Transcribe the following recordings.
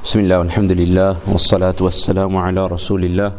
بسم الله والحمد لله والصلاة والسلام على رسول الله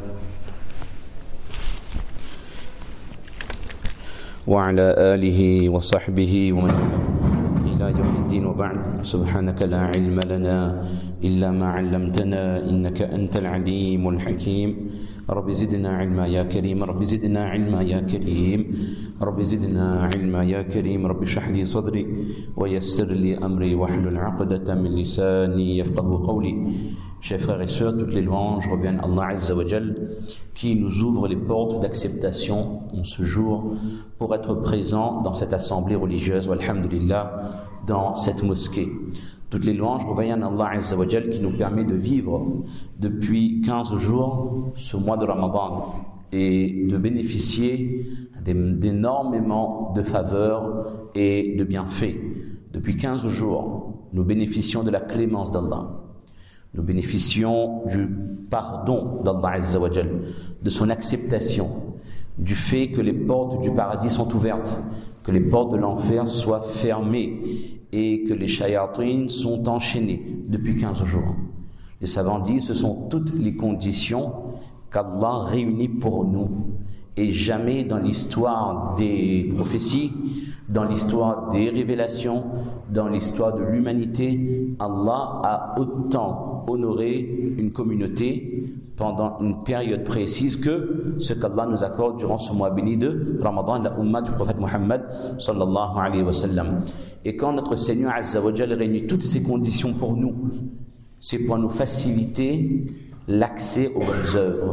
وعلى آله وصحبه ومن إلى يوم الدين وبعد سبحانك لا علم لنا إلا ما علمتنا إنك أنت العليم الحكيم رب زدنا علما يا كريم رب زدنا علما يا كريم رب زدنا علما يا كريم رب اشرح لي صدري ويسر لي أمري واحلل عقدة من لساني يفقهوا قولي. Chers frères et sœurs, toutes les louanges reviennent à Allah Azza wa Jal qui nous ouvre les portes d'acceptation en ce jour pour être présent dans cette assemblée religieuse, walhamdulillah, dans cette mosquée. Toutes les louanges reviennent à Allah Azza wa Jal qui nous permet de vivre depuis 15 jours ce mois de Ramadan et de bénéficier d'énormément de faveurs et de bienfaits. Depuis 15 jours, nous bénéficions de la clémence d'Allah. Nous bénéficions du pardon d'Allah Azza wa Jal, de son acceptation, du fait que les portes du paradis sont ouvertes, que les portes de l'enfer soient fermées et que les shayatines sont enchaînées depuis 15 jours. Les savants disent que ce sont toutes les conditions qu'Allah réunit pour nous. Et jamais dans l'histoire des prophéties, dans l'histoire des révélations, dans l'histoire de l'humanité, Allah a autant honoré une communauté pendant une période précise que ce qu'Allah nous accorde durant ce mois béni de Ramadan, la Ummah du prophète Muhammad sallallahu alayhi wa sallam. Et quand notre Seigneur Azza wa Jal réunit toutes ces conditions pour nous, c'est pour nous faciliter l'accès aux bonnes œuvres.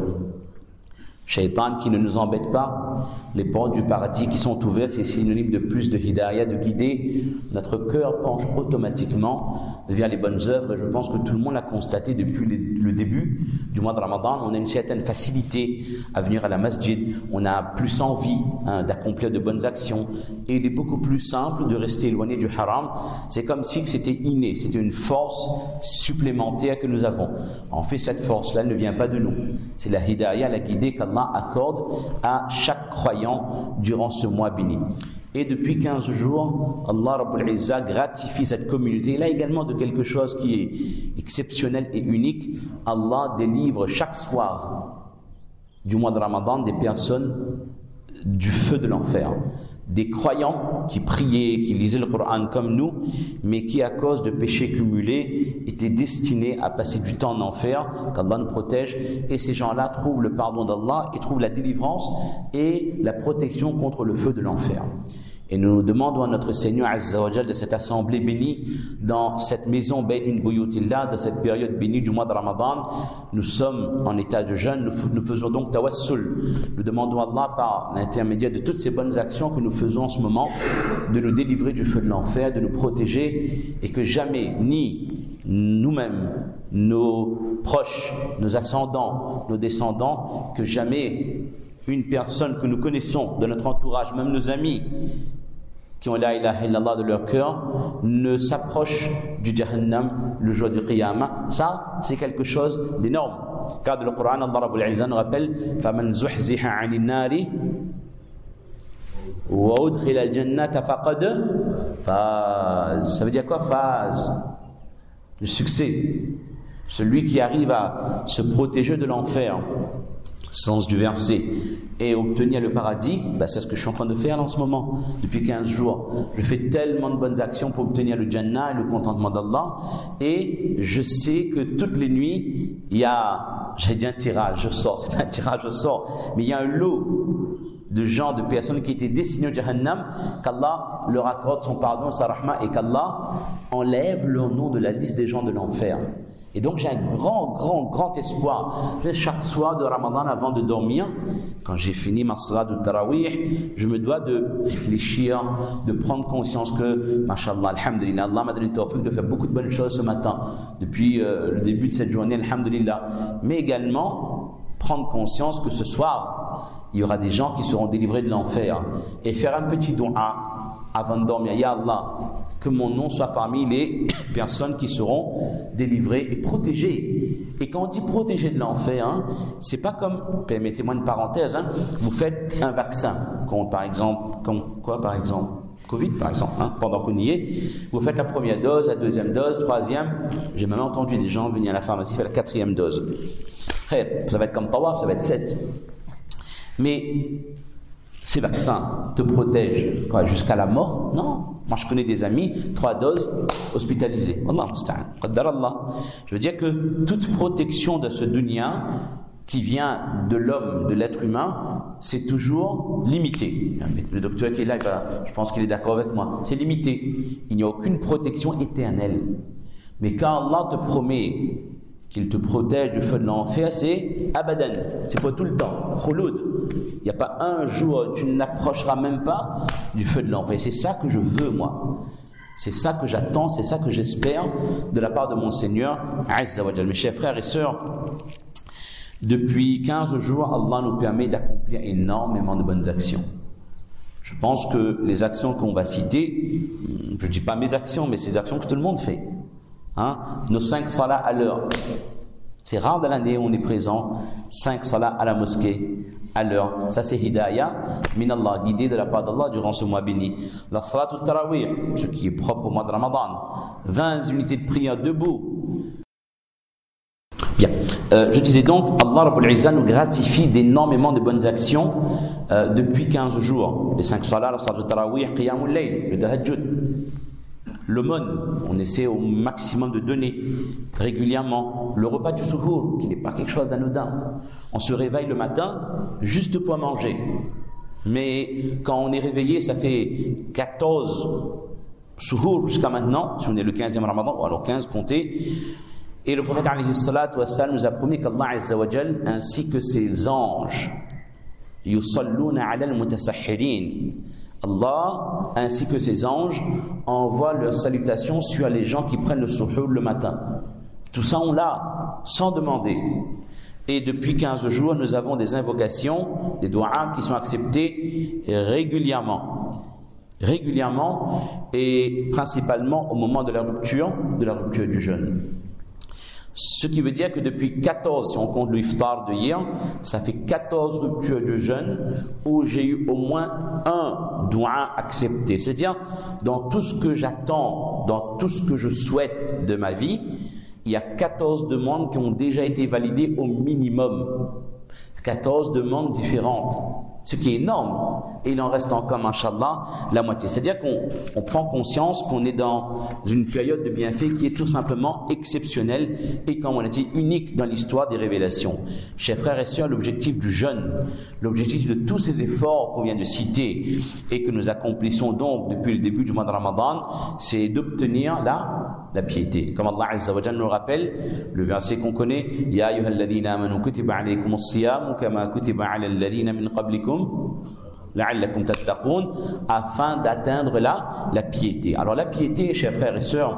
Shaitan qui ne nous embête pas, les portes du paradis qui sont ouvertes, c'est synonyme de plus de hidayah, de guider. Notre cœur penche automatiquement vers les bonnes œuvres et je pense que tout le monde l'a constaté depuis le début du mois de Ramadan. On a une certaine facilité à venir à la masjid, on a plus envie d'accomplir de bonnes actions et il est beaucoup plus simple de rester éloigné du haram. C'est comme si c'était inné, c'était une force supplémentaire que nous avons. En fait, cette force-là ne vient pas de nous, c'est la hidayah, la guidée qu'Allah accorde à chaque croyant durant ce mois béni. Et depuis 15 jours, Allah Rabbul Izzah gratifie cette communauté. Et là également de quelque chose qui est exceptionnel et unique. Allah délivre chaque soir du mois de Ramadan des personnes du feu de l'enfer. Des croyants qui priaient, qui lisaient le Coran comme nous, mais qui à cause de péchés cumulés étaient destinés à passer du temps en enfer, qu'Allah nous protège, et ces gens-là trouvent le pardon d'Allah et trouvent la délivrance et la protection contre le feu de l'enfer. Et nous demandons à notre Seigneur Azza wa Jal de cette assemblée bénie, dans cette maison Baytin Buyutillah, dans cette période bénie du mois de Ramadan. Nous sommes en état de jeûne, nous faisons donc tawassul. Nous demandons à Allah par l'intermédiaire de toutes ces bonnes actions que nous faisons en ce moment, de nous délivrer du feu de l'enfer, de nous protéger, et que jamais, ni nous-mêmes, nos proches, nos ascendants, nos descendants, que jamais une personne que nous connaissons de notre entourage, même nos amis qui ont la ilaha illallah de leur cœur, ne s'approche du Jahannam le jour du Qiyamah. Ça, c'est quelque chose d'énorme. Car dans le Coran, Allah Rabbul Izzah nous rappelle فَمَنْ زُحْزِحَ عَنِ النَّارِ وَأُدْخِلَ الْجَنَّةَ فَقَدْ فَازَ. Ça veut dire quoi? Faz, le succès. Celui qui arrive à se protéger de l'enfer, sens du verset, et obtenir le paradis, c'est ce que je suis en train de faire là en ce moment, depuis 15 jours. Je fais tellement de bonnes actions pour obtenir le Jannah et le contentement d'Allah, et je sais que toutes les nuits, il y a, j'allais dire un tirage au sort, c'est pas un tirage au sort, mais il y a un lot de gens, de personnes qui étaient destinées au Jahannam, qu'Allah leur accorde son pardon, sa rahma, et qu'Allah enlève leur nom de la liste des gens de l'enfer. Et donc j'ai un grand espoir. Chaque soir de Ramadan avant de dormir, quand j'ai fini ma salat de Tarawih, je me dois de réfléchir, de prendre conscience que, mashallah, alhamdulillah, Allah m'a donné le tawfiq de faire beaucoup de bonnes choses ce matin, depuis le début de cette journée, alhamdulillah. Mais également, prendre conscience que ce soir, il y aura des gens qui seront délivrés de l'enfer. Et faire un petit dua avant de dormir. Ya Allah, que mon nom soit parmi les personnes qui seront délivrées et protégées. Et quand on dit protégées de l'enfer, c'est pas comme, permettez-moi une parenthèse, vous faites un vaccin contre, par exemple, comme quoi par exemple? Covid par exemple, pendant qu'on y est, vous faites la première dose, la deuxième dose, troisième, j'ai même entendu des gens venir à la pharmacie faire la quatrième dose. Après, ça va être comme Tawaf, ça va être 7. Mais ces vaccins te protègent jusqu'à la mort? Non. Moi je connais des amis, 3 doses, hospitalisés. Allah musta'an. Qaddar Allah. Je veux dire que toute protection de ce dunya qui vient de l'homme, de l'être humain, c'est toujours limité. Le docteur qui est là, je pense qu'il est d'accord avec moi. C'est limité. Il n'y a aucune protection éternelle. Mais quand Allah te promet qu'il te protège du feu de l'enfer, c'est abadan. C'est pour tout le temps. Khouloud. Il n'y a pas un jour où tu n'approcheras même pas du feu de l'enfer. C'est ça que je veux, moi. C'est ça que j'attends, c'est ça que j'espère de la part de mon Seigneur Azza wa Jal. Mes chers frères et sœurs, depuis 15 jours, Allah nous permet d'accomplir énormément de bonnes actions. Je pense que les actions qu'on va citer, je ne dis pas mes actions, mais c'est des actions que tout le monde fait. Nos 5 salats à l'heure. C'est rare dans l'année où on est présent, 5 salats à la mosquée, à l'heure. Ça c'est hidayah, min Allah, guidé de la part d'Allah durant ce mois béni. La salatul tarawih, ce qui est propre au mois de Ramadan. 20 unités de prière debout. Bien. Je disais donc, Allah Rabbul Izzah nous gratifie d'énormément de bonnes actions depuis 15 jours. Les 5 salats, la salatul tarawih, qiyamul layl, le tahajjud. L'aumône, on essaie au maximum de donner régulièrement. Le repas du suhour, qui n'est pas quelque chose d'anodin. On se réveille le matin juste pour manger. Mais quand on est réveillé, ça fait 14 suhour jusqu'à maintenant, si on est le 15e Ramadan, ou alors 15, comptez. Et le prophète alayhi salatu wa sallam nous a promis qu'Allah Azza wa Jal, ainsi que ses anges, yusalluna ala al-mutasahhirin, Allah, ainsi que ses anges, envoient leurs salutations sur les gens qui prennent le suhour le matin. Tout ça, on l'a, sans demander. Et depuis 15 jours, nous avons des invocations, des doigts qui sont acceptés régulièrement. Régulièrement, et principalement au moment de la rupture du jeûne. Ce qui veut dire que depuis 14, si on compte le iftar de hier, ça fait 14 ruptures de jeûne où j'ai eu au moins un doua accepté. C'est-à-dire, dans tout ce que j'attends, dans tout ce que je souhaite de ma vie, il y a 14 demandes qui ont déjà été validées au minimum. 14 demandes différentes. Ce qui est énorme. Et il en reste encore, mashallah, la moitié. C'est-à-dire qu'on prend conscience qu'on est dans une période de bienfait qui est tout simplement exceptionnelle et, comme on l'a dit, unique dans l'histoire des révélations. Chers frères et sœurs, l'objectif du jeûne, l'objectif de tous ces efforts qu'on vient de citer et que nous accomplissons donc depuis le début du mois de Ramadan, c'est d'obtenir la piété. Comme Allah Azza wa Jalla nous rappelle, le verset qu'on connaît, Ya ayyuhalladhina amanu kutiba alaykumus siyamu kama kutiba ala alladhina min qablikum la'allakum tattaqun, afin d'atteindre la piété. Alors la piété, chers frères et sœurs,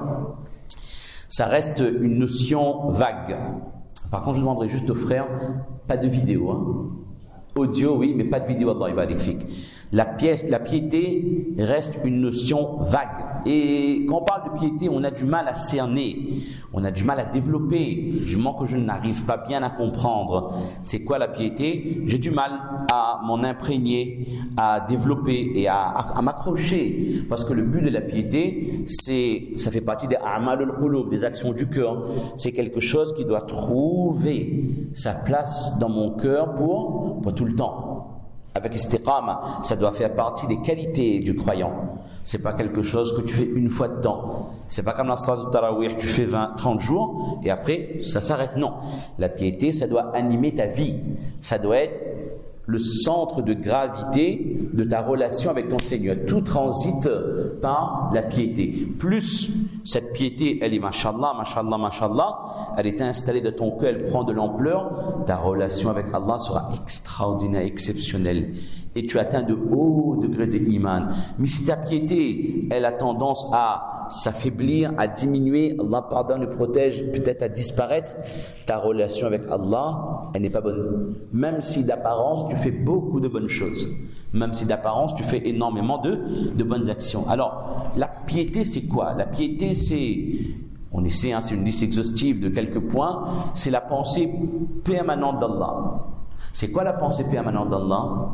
ça reste une notion vague. Par contre, je demanderai juste aux frères, pas de vidéo, audio oui, mais pas de vidéo. Allah ibarik fik. La piété reste une notion vague. Et quand on parle de piété, on a du mal à cerner, on a du mal à développer, du moment que je n'arrive pas bien à comprendre c'est quoi la piété, j'ai du mal à m'en imprégner, à développer et à m'accrocher. Parce que le but de la piété, ça fait partie des a'malul qulub, des actions du cœur. C'est quelque chose qui doit trouver sa place dans mon cœur pour tout le temps. Avec istiqama, ça doit faire partie des qualités du croyant. C'est pas quelque chose que tu fais une fois de temps. C'est pas comme la salat du tarawih, tu fais 30 jours et après ça s'arrête. Non. La piété, ça doit animer ta vie. Ça doit être le centre de gravité de ta relation avec ton Seigneur. Tout transite par la piété. Plus cette piété, elle est mashallah, mashallah, mashallah, elle est installée dans ton cœur, elle prend de l'ampleur, ta relation avec Allah sera extraordinaire, exceptionnelle. Et tu atteins de hauts degrés de iman. Mais si ta piété, elle a tendance à s'affaiblir, à diminuer, Allah pardonne et protège, peut-être à disparaître, ta relation avec Allah, elle n'est pas bonne. Même si d'apparence, tu fais beaucoup de bonnes choses. Même si d'apparence, tu fais énormément de bonnes actions. Alors, la piété, c'est quoi? La piété, on essaie, c'est une liste exhaustive de quelques points, c'est la pensée permanente d'Allah. C'est quoi la pensée permanente d'Allah?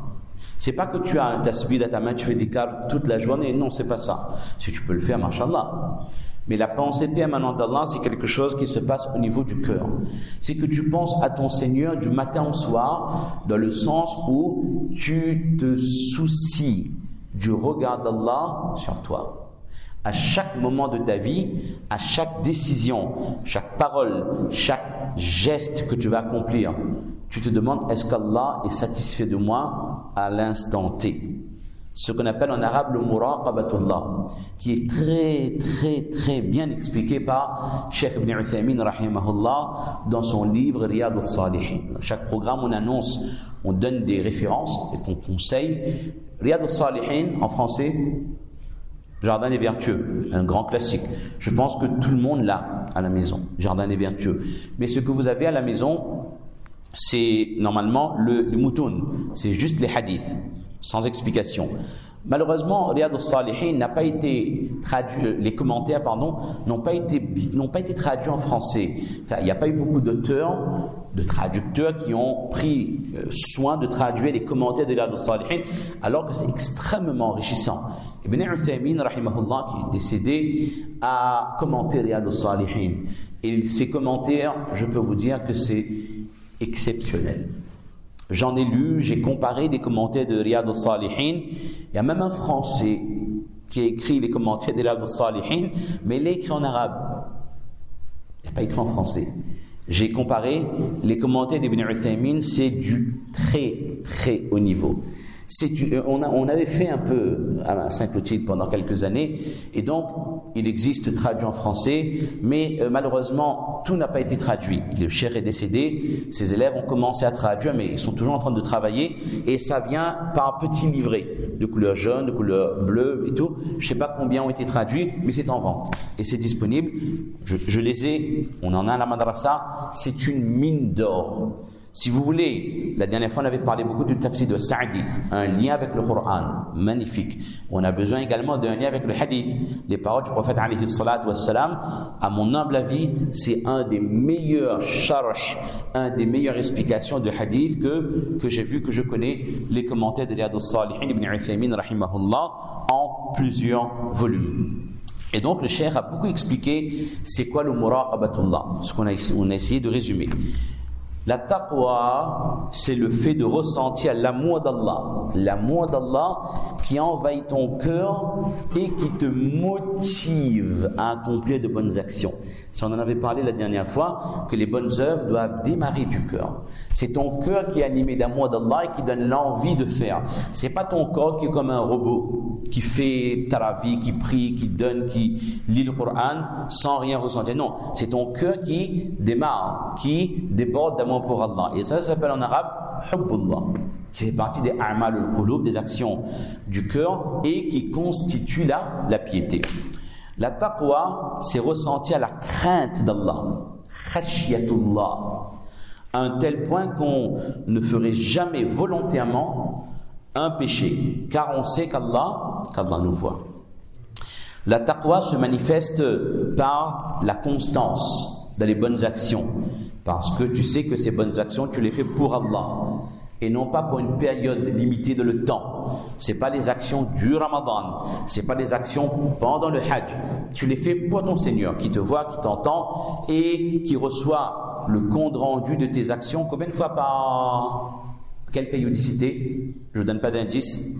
C'est pas que tu as un tasbih dans ta main, tu fais des câbles toute la journée. Non, c'est pas ça. Si tu peux le faire, mashallah. Mais la pensée permanente d'Allah, c'est quelque chose qui se passe au niveau du cœur. C'est que tu penses à ton Seigneur du matin au soir, dans le sens où tu te soucies du regard d'Allah sur toi. À chaque moment de ta vie, à chaque décision, chaque parole, chaque geste que tu vas accomplir, tu te demandes, est-ce qu'Allah est satisfait de moi à l'instant T? Ce qu'on appelle en arabe le muraqabatullah, qui est très très très bien expliqué par Cheikh Ibn Uthaymin rahimahullah dans son livre Riyad al-Salihin. Chaque programme on annonce, on donne des références et qu'on conseille. Riyad al-Salihin en français, Jardin des Vertueux, un grand classique. Je pense que tout le monde l'a à la maison, Jardin des Vertueux. Mais ce que vous avez à la maison, c'est normalement le moutoun, c'est juste les hadiths, sans explication. Malheureusement, Riyad al-Salihin n'a pas été traduit, les commentaires, n'ont pas été traduits en français. Enfin, il n'y a pas eu beaucoup d'auteurs, de traducteurs qui ont pris soin de traduire les commentaires de Riyad al-Salihin, alors que c'est extrêmement enrichissant. Ibn Uthaymin, rahimahullah, qui est décédé, a commenté Riyad al-Salihin. Et ces commentaires, je peux vous dire que c'est exceptionnel. J'en ai lu, j'ai comparé des commentaires de Riyad al-Salihin. Il y a même un Français qui a écrit les commentaires de Riyad al-Salihin, mais il est écrit en arabe. Il n'est pas écrit en français. J'ai comparé les commentaires d'Ibn Uthaymin, c'est du très très haut niveau. On avait fait un peu à Saint-Clotilde pendant quelques années, et donc il existe traduit en français, mais malheureusement tout n'a pas été traduit. Le cheikh est décédé, ses élèves ont commencé à traduire, mais ils sont toujours en train de travailler, et ça vient par petits livrets de couleur jaune, de couleur bleue et tout. Je ne sais pas combien ont été traduits, mais c'est en vente et c'est disponible. Je les ai, on en a à la madrasa. C'est une mine d'or. Si vous voulez, la dernière fois on avait parlé beaucoup du tafsir de Sa'di, un lien avec le Coran, magnifique. On a besoin également d'un lien avec le hadith, les paroles du prophète alayhi salatu wassalam. À mon humble avis, c'est un des meilleurs sharh, un des meilleures explications de hadith que j'ai vu, que je connais, les commentaires de Riyad al-Salihin Ibn Uthaymin rahimahullah en plusieurs volumes. Et donc le cheikh a beaucoup expliqué c'est quoi le muraqabatullah, ce qu'on a essayé de résumer. La taqwa, c'est le fait de ressentir l'amour d'Allah qui envahit ton cœur et qui te motive à accomplir de bonnes actions. Si on en avait parlé la dernière fois, que les bonnes œuvres doivent démarrer du cœur. C'est ton cœur qui est animé d'amour d'Allah et qui donne l'envie de faire. C'est pas ton corps qui est comme un robot, qui fait taravi, qui prie, qui donne, qui lit le Coran sans rien ressentir. Non, c'est ton cœur qui démarre, qui déborde d'amour pour Allah. Et ça s'appelle en arabe hubbullah, qui fait partie des a'mal al-qulub, des actions du cœur et qui constitue la piété. La taqwa, c'est ressentir la crainte d'Allah, khashiyatullah, à un tel point qu'on ne ferait jamais volontairement un péché, car on sait qu'Allah nous voit. La taqwa se manifeste par la constance dans les bonnes actions, parce que tu sais que ces bonnes actions, tu les fais pour Allah, et non pas pour une période limitée de le temps. C'est pas les actions du Ramadan, c'est pas les actions pendant le Hajj. Tu les fais pour ton Seigneur, qui te voit, qui t'entend, et qui reçoit le compte rendu de tes actions. Combien de fois par quelle périodicité? Je ne donne pas d'indice.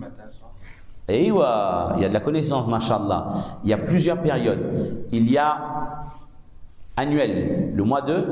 Et ouais, il y a de la connaissance, mashallah. Il y a plusieurs périodes. Il y a annuel, le mois de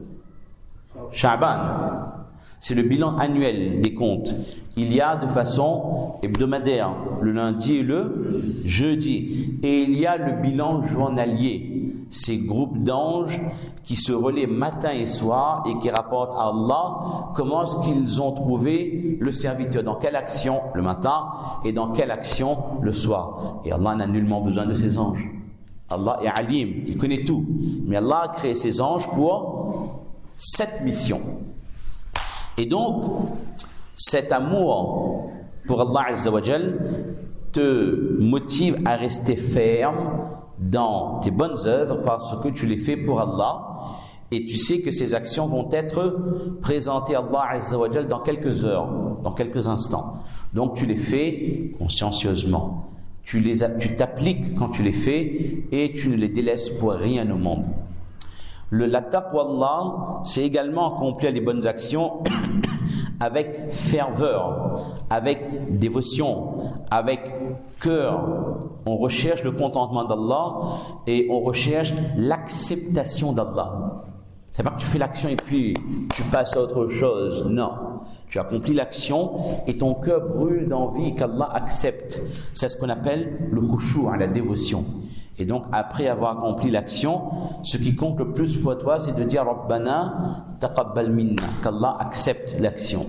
Sha'ban. C'est le bilan annuel des comptes. Il y a de façon hebdomadaire, le lundi et le jeudi. Et il y a le bilan journalier. Ces groupes d'anges qui se relaient matin et soir et qui rapportent à Allah comment est-ce qu'ils ont trouvé le serviteur, dans quelle action le matin et dans quelle action le soir. Et Allah n'a nullement besoin de ces anges. Allah est alim, il connaît tout. Mais Allah a créé ces anges pour cette mission. Et donc, cet amour pour Allah Azza wa Jal te motive à rester ferme dans tes bonnes œuvres parce que tu les fais pour Allah et tu sais que ces actions vont être présentées à Allah Azza wa Jal dans quelques heures, dans quelques instants. Donc tu les fais consciencieusement. Tu t'appliques quand tu les fais et tu ne les délaisses pour rien au monde. La taqwa Allah, c'est également accomplir les bonnes actions avec ferveur, avec dévotion, avec cœur. On recherche le contentement d'Allah et on recherche l'acceptation d'Allah. C'est pas que tu fais l'action et puis tu passes à autre chose. Non. Tu accomplis l'action et ton cœur brûle d'envie qu'Allah accepte. C'est ce qu'on appelle le khushu', la dévotion. Et donc, après avoir accompli l'action, ce qui compte le plus pour toi, c'est de dire Rabbana taqabbal minna, qu'Allah accepte l'action.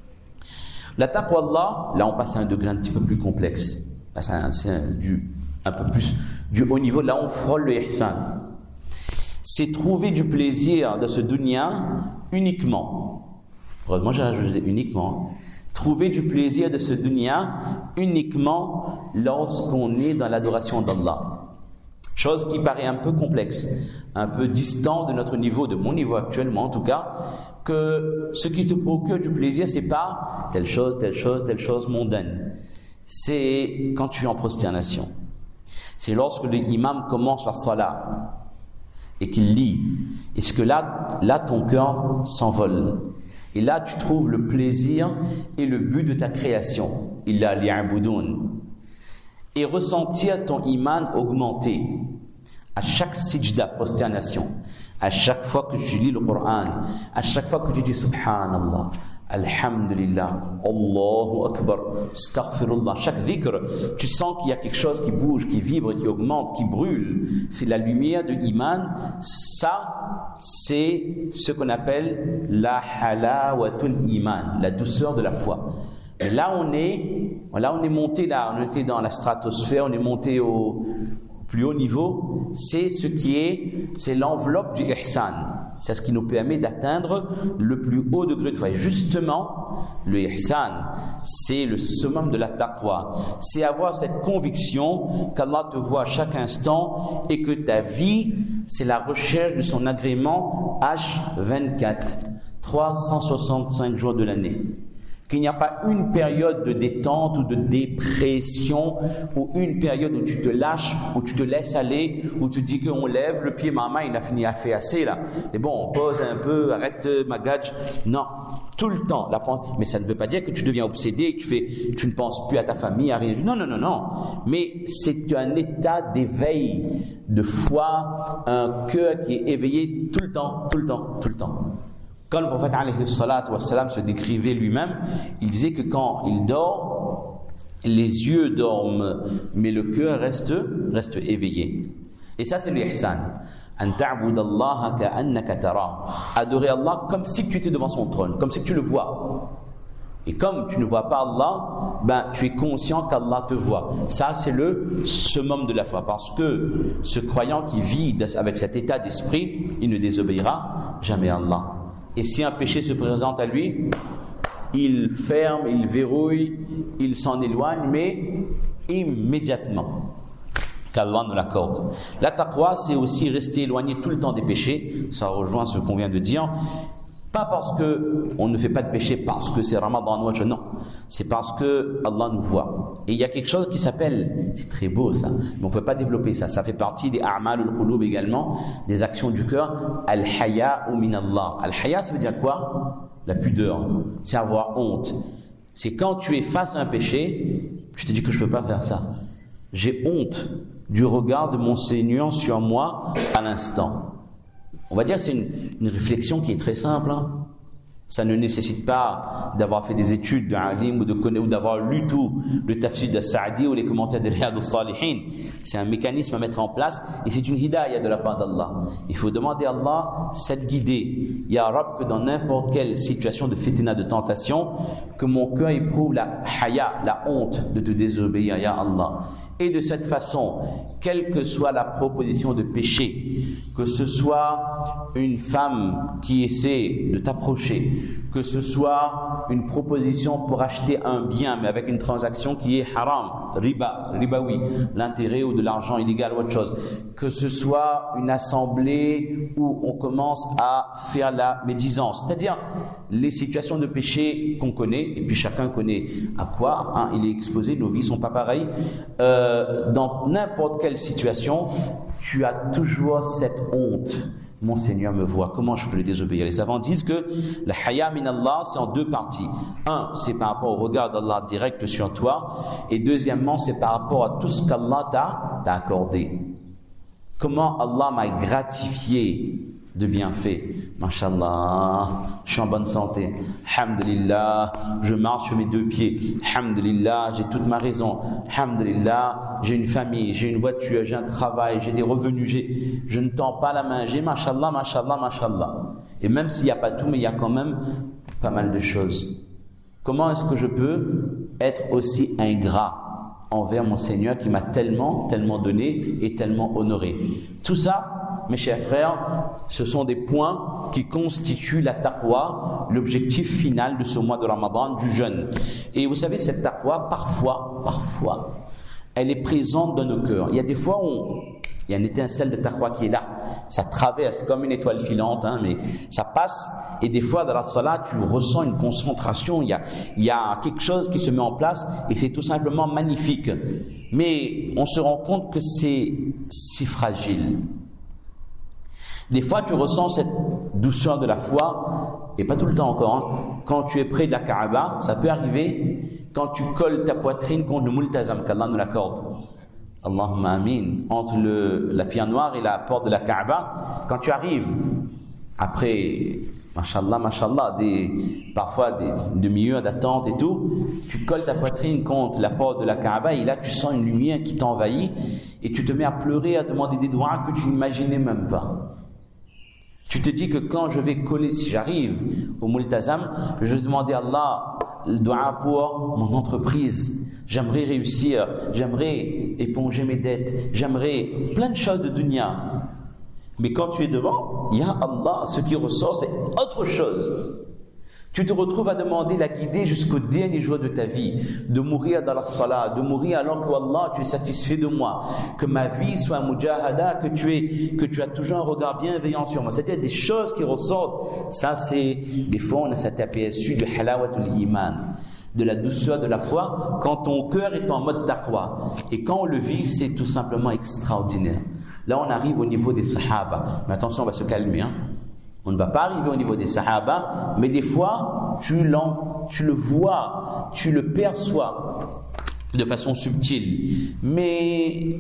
La taqwa Allah, là on passe à un degré un petit peu plus complexe. C'est un peu plus du haut niveau, là on frôle le ihsan. C'est trouver du plaisir de ce dunya uniquement. Heureusement j'ai rajouté uniquement. Trouver du plaisir de ce dunya uniquement lorsqu'on est dans l'adoration d'Allah. Chose qui paraît un peu complexe, un peu distant de notre niveau, de mon niveau actuellement en tout cas, que ce qui te procure du plaisir, c'est pas telle chose mondaine. C'est quand tu es en prosternation. C'est lorsque l'imam commence la salat et qu'il lit. Est-ce que là ton cœur s'envole? Et là, tu trouves le plaisir et le but de ta création. Illa liya'budun. Et ressentir ton iman augmenter à chaque sijda, prosternation, à chaque fois que tu lis le Coran, à chaque fois que tu dis Subhanallah, Alhamdulillah, Allahu Akbar, Astaghfirullah, chaque dhikr, tu sens qu'il y a quelque chose qui bouge, qui vibre, qui augmente, qui brûle. C'est la lumière de iman. Ça, c'est ce qu'on appelle la halawatul iman, la douceur de la foi. Et là on est monté là, on était dans la stratosphère, on est monté au plus haut niveau. C'est l'enveloppe du ihsan. C'est ce qui nous permet d'atteindre le plus haut degré de foi. Et justement, le ihsan, c'est le summum de la taqwa. C'est avoir cette conviction qu'Allah te voit à chaque instant et que ta vie, c'est la recherche de son agrément H24, 365 jours de l'année. Qu'il n'y a pas une période de détente ou de dépression ou une période où tu te lâches, où tu te laisses aller, où tu dis qu'on lève le pied, maman, il a fini à faire assez là. Et bon, on pose un peu, arrête ma gadge. Non, tout le temps. Mais ça ne veut pas dire que tu deviens obsédé, que tu ne penses plus à ta famille, à rien. Non. Mais c'est un état d'éveil, de foi, un cœur qui est éveillé tout le temps. Quand le prophète alayhi salatu wassalam se décrivait lui-même, il disait que quand il dort, les yeux dorment, mais le cœur reste éveillé. Et ça, c'est l'ihsan. An ta'budallaha ka'annaka tara. Adorer Allah comme si tu étais devant son trône, comme si tu le vois. Et comme tu ne vois pas Allah, tu es conscient qu'Allah te voit. Ça, c'est le summum de la foi. Parce que ce croyant qui vit avec cet état d'esprit, il ne désobéira jamais à Allah. Et si un péché se présente à lui, il ferme, il verrouille, il s'en éloigne, mais immédiatement, qu'Allah nous l'accorde. La taqwa, c'est aussi rester éloigné tout le temps des péchés. Ça rejoint ce qu'on vient de dire. Pas parce que on ne fait pas de péché parce que c'est Ramadan, non. C'est parce que Allah nous voit. Et il y a quelque chose qui s'appelle, c'est très beau ça, mais on ne peut pas développer ça. Ça fait partie des a'malul qulub également, des actions du cœur. Al-haya'u min Allah. Al-haya, ça veut dire quoi? La pudeur. C'est avoir honte. C'est quand tu es face à un péché, tu te dis que je ne peux pas faire ça. J'ai honte du regard de mon Seigneur sur moi à l'instant. On va dire que c'est une réflexion qui est très simple. Ça ne nécessite pas d'avoir fait des études de alim ou d'avoir lu tout le tafsir de Sa'di ou les commentaires de Riyad al-Salihin. C'est un mécanisme à mettre en place et c'est une hidayah de la part d'Allah. Il faut demander à Allah cette guidée. Ya Rab, que dans n'importe quelle situation de fitna, de tentation, que mon cœur éprouve la haya, la honte de te désobéir, Ya Allah. Et de cette façon, quelle que soit la proposition de péché, que ce soit une femme qui essaie de t'approcher, que ce soit une proposition pour acheter un bien, mais avec une transaction qui est haram, ribawi, l'intérêt ou de l'argent illégal ou autre chose, que ce soit une assemblée où on commence à faire la médisance, c'est-à-dire les situations de péché qu'on connaît, et puis chacun connaît à quoi, hein, il est exposé, nos vies sont pas pareilles. Dans n'importe quelle situation, tu as toujours cette honte. Mon Seigneur me voit, comment je peux le désobéir? Les savants disent que la haya min Allah, c'est en deux parties. Un, c'est par rapport au regard d'Allah direct sur toi, et deuxièmement, c'est par rapport à tout ce qu'Allah t'a accordé. Comment Allah m'a gratifié de bienfaits. Mashallah, je suis en bonne santé. Alhamdulillah, je marche sur mes deux pieds. Alhamdulillah, j'ai toute ma raison. Alhamdulillah, j'ai une famille, j'ai une voiture, j'ai un travail, j'ai des revenus, je ne tends pas la main. J'ai mashallah, mashallah, mashallah. Et même s'il n'y a pas tout, mais il y a quand même pas mal de choses. Comment est-ce que je peux être aussi ingrat envers mon Seigneur qui m'a tellement donné et tellement honoré? Tout ça, mes chers frères, ce sont des points qui constituent la taqwa, l'objectif final de ce mois de Ramadan, du jeûne. Et vous savez, cette taqwa, parfois, elle est présente dans nos cœurs. Il y a des fois où il y a une étincelle de taqwa qui est là. Ça traverse comme une étoile filante, hein, mais ça passe. Et des fois, dans la salat, tu ressens une concentration. Il y a quelque chose qui se met en place et c'est tout simplement magnifique. Mais on se rend compte que c'est fragile. Des fois, tu ressens cette douceur de la foi, et pas tout le temps encore, hein. Quand tu es près de la Kaaba, ça peut arriver, quand tu colles ta poitrine contre le multazam, qu'Allah nous l'accorde. Allahumma amin. Entre la pierre noire et la porte de la Kaaba, quand tu arrives, après, mashallah, parfois des demi-heures d'attente et tout, tu colles ta poitrine contre la porte de la Kaaba, et là, tu sens une lumière qui t'envahit, et tu te mets à pleurer, à demander des doigts que tu n'imaginais même pas. Tu te dis que quand je vais coller, si j'arrive au multazam, je vais demander à Allah le doua pour mon entreprise. J'aimerais réussir, j'aimerais éponger mes dettes, j'aimerais plein de choses de dunya. Mais quand tu es devant, ya Allah, ce qui ressort, c'est autre chose. Tu te retrouves à demander la guider jusqu'au dernier jour de ta vie, de mourir dans la salat, de mourir alors que Allah, tu es satisfait de moi, que ma vie soit un mujahada, que tu as toujours un regard bienveillant sur moi. C'est-à-dire des choses qui ressortent. Ça, c'est, des fois, on a cet aperçu de halawatul iman, de la douceur de la foi, quand ton cœur est en mode taqwa. Et quand on le vit, c'est tout simplement extraordinaire. Là, on arrive au niveau des sahaba. Mais attention, on va se calmer, hein. On ne va pas arriver au niveau des sahaba, mais des fois, tu le vois, tu le perçois de façon subtile. Mais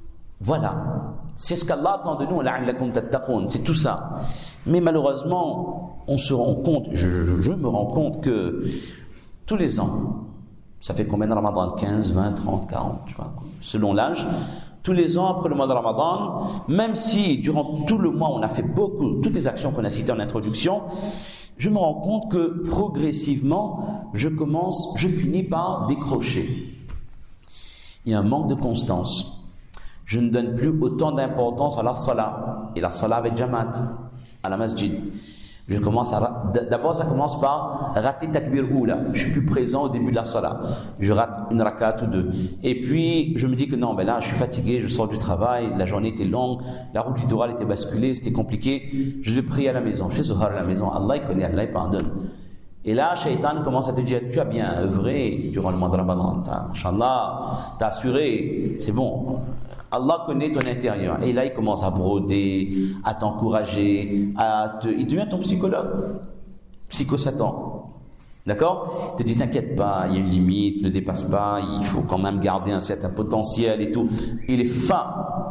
voilà, c'est ce qu'Allah attend de nous, la'allakum tattaqun, c'est tout ça. Mais malheureusement, on se rend compte, je me rends compte que tous les ans, ça fait combien de Ramadan? 15, 20, 30, 40, tu vois, selon l'âge. Tous les ans, après le mois de Ramadan, même si durant tout le mois, on a fait toutes les actions qu'on a citées en introduction, je me rends compte que progressivement, je finis par décrocher. Il y a un manque de constance. Je ne donne plus autant d'importance à la salat, et la salat avec Jamaat, à la masjid. D'abord, ça commence par rater takbir oula. Je suis plus présent au début de la salat. Je rate une rakat ou deux. Et puis, je me dis que non, là, je suis fatigué, je sors du travail, la journée était longue, la route littorale était basculée, c'était compliqué. Je vais prier à la maison. Je fais Zuhar à la maison. Allah, il connaît, Allah, il pardonne. Et là, Shaitan commence à te dire, tu as bien œuvré durant le mois de Ramadan. Inch'Allah, t'as assuré, c'est bon. Allah connaît ton intérieur. Et là, il commence à broder, à t'encourager, il devient ton psychologue. Psycho-Satan. D'accord? Il te dit, t'inquiète pas, il y a une limite, ne dépasse pas, il faut quand même garder un certain potentiel et tout. Il est fin.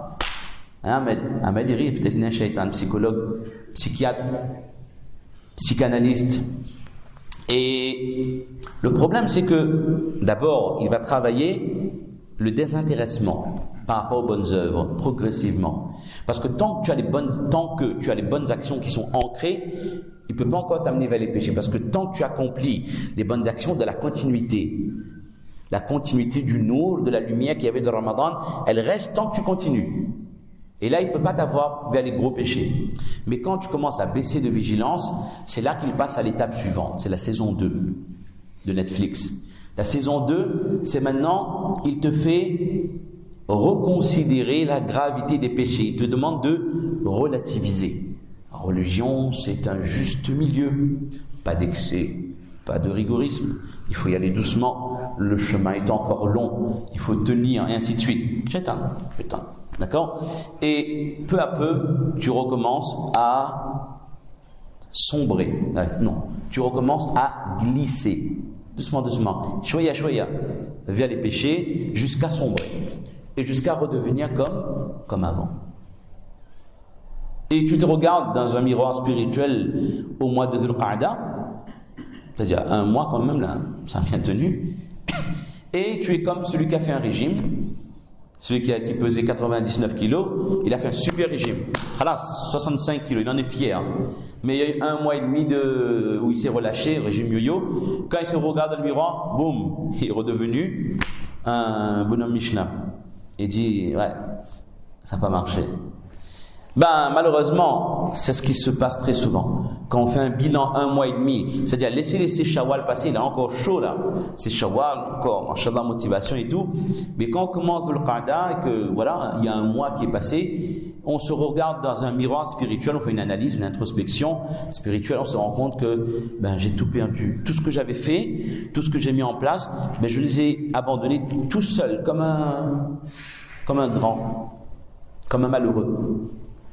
Ahmed Iri, peut-être un shaitan, psychologue, psychiatre, psychanalyste. Et le problème, c'est que, d'abord, il va travailler le désintéressement par rapport aux bonnes œuvres, progressivement. Parce que tant que tu as les bonnes actions qui sont ancrées, il ne peut pas encore t'amener vers les péchés. Parce que tant que tu accomplis les bonnes actions de la continuité, La continuité du nour, de la lumière qu'il y avait dans Ramadan, elle reste tant que tu continues. Et là, il ne peut pas t'avoir vers les gros péchés. Mais quand tu commences à baisser de vigilance, c'est là qu'il passe à l'étape suivante. C'est la saison 2 de Netflix. La saison 2, c'est maintenant, il te fait reconsidérer la gravité des péchés. Il te demande de relativiser. La religion, c'est un juste milieu. Pas d'excès, pas de rigorisme. Il faut y aller doucement. Le chemin est encore long. Il faut tenir, et ainsi de suite. Shaitan. D'accord? Et peu à peu, tu recommences à sombrer. Non, tu recommences à glisser. Doucement. Choya, vers les péchés, jusqu'à sombrer. Et jusqu'à redevenir comme avant. Et tu te regardes dans un miroir spirituel au mois de Dhul Qa'da, c'est-à-dire un mois quand même, là, ça a bien tenu, et tu es comme celui qui a fait un régime, celui qui pesait 99 kilos, il a fait un super régime. Khalas, 65 kilos, il en est fier. Mais il y a eu 1 mois et demi où il s'est relâché, régime yo-yo. Quand il se regarde dans le miroir, boum, il est redevenu un bonhomme Michelin. Il dit, ouais, ça n'a pas marché. Malheureusement, c'est ce qui se passe très souvent. Quand on fait un bilan 1 mois et demi, c'est-à-dire laisser Shawwal passer, il est encore chaud là. C'est Shawwal, encore, machallah, motivation et tout. Mais quand on commence Dhul Qa'da et que, voilà, il y a 1 mois qui est passé, on se regarde dans un miroir spirituel, on fait une analyse, une introspection spirituelle, on se rend compte que, j'ai tout perdu. Tout ce que j'avais fait, tout ce que j'ai mis en place, je les ai abandonnés tout seul, comme un grand, comme un malheureux.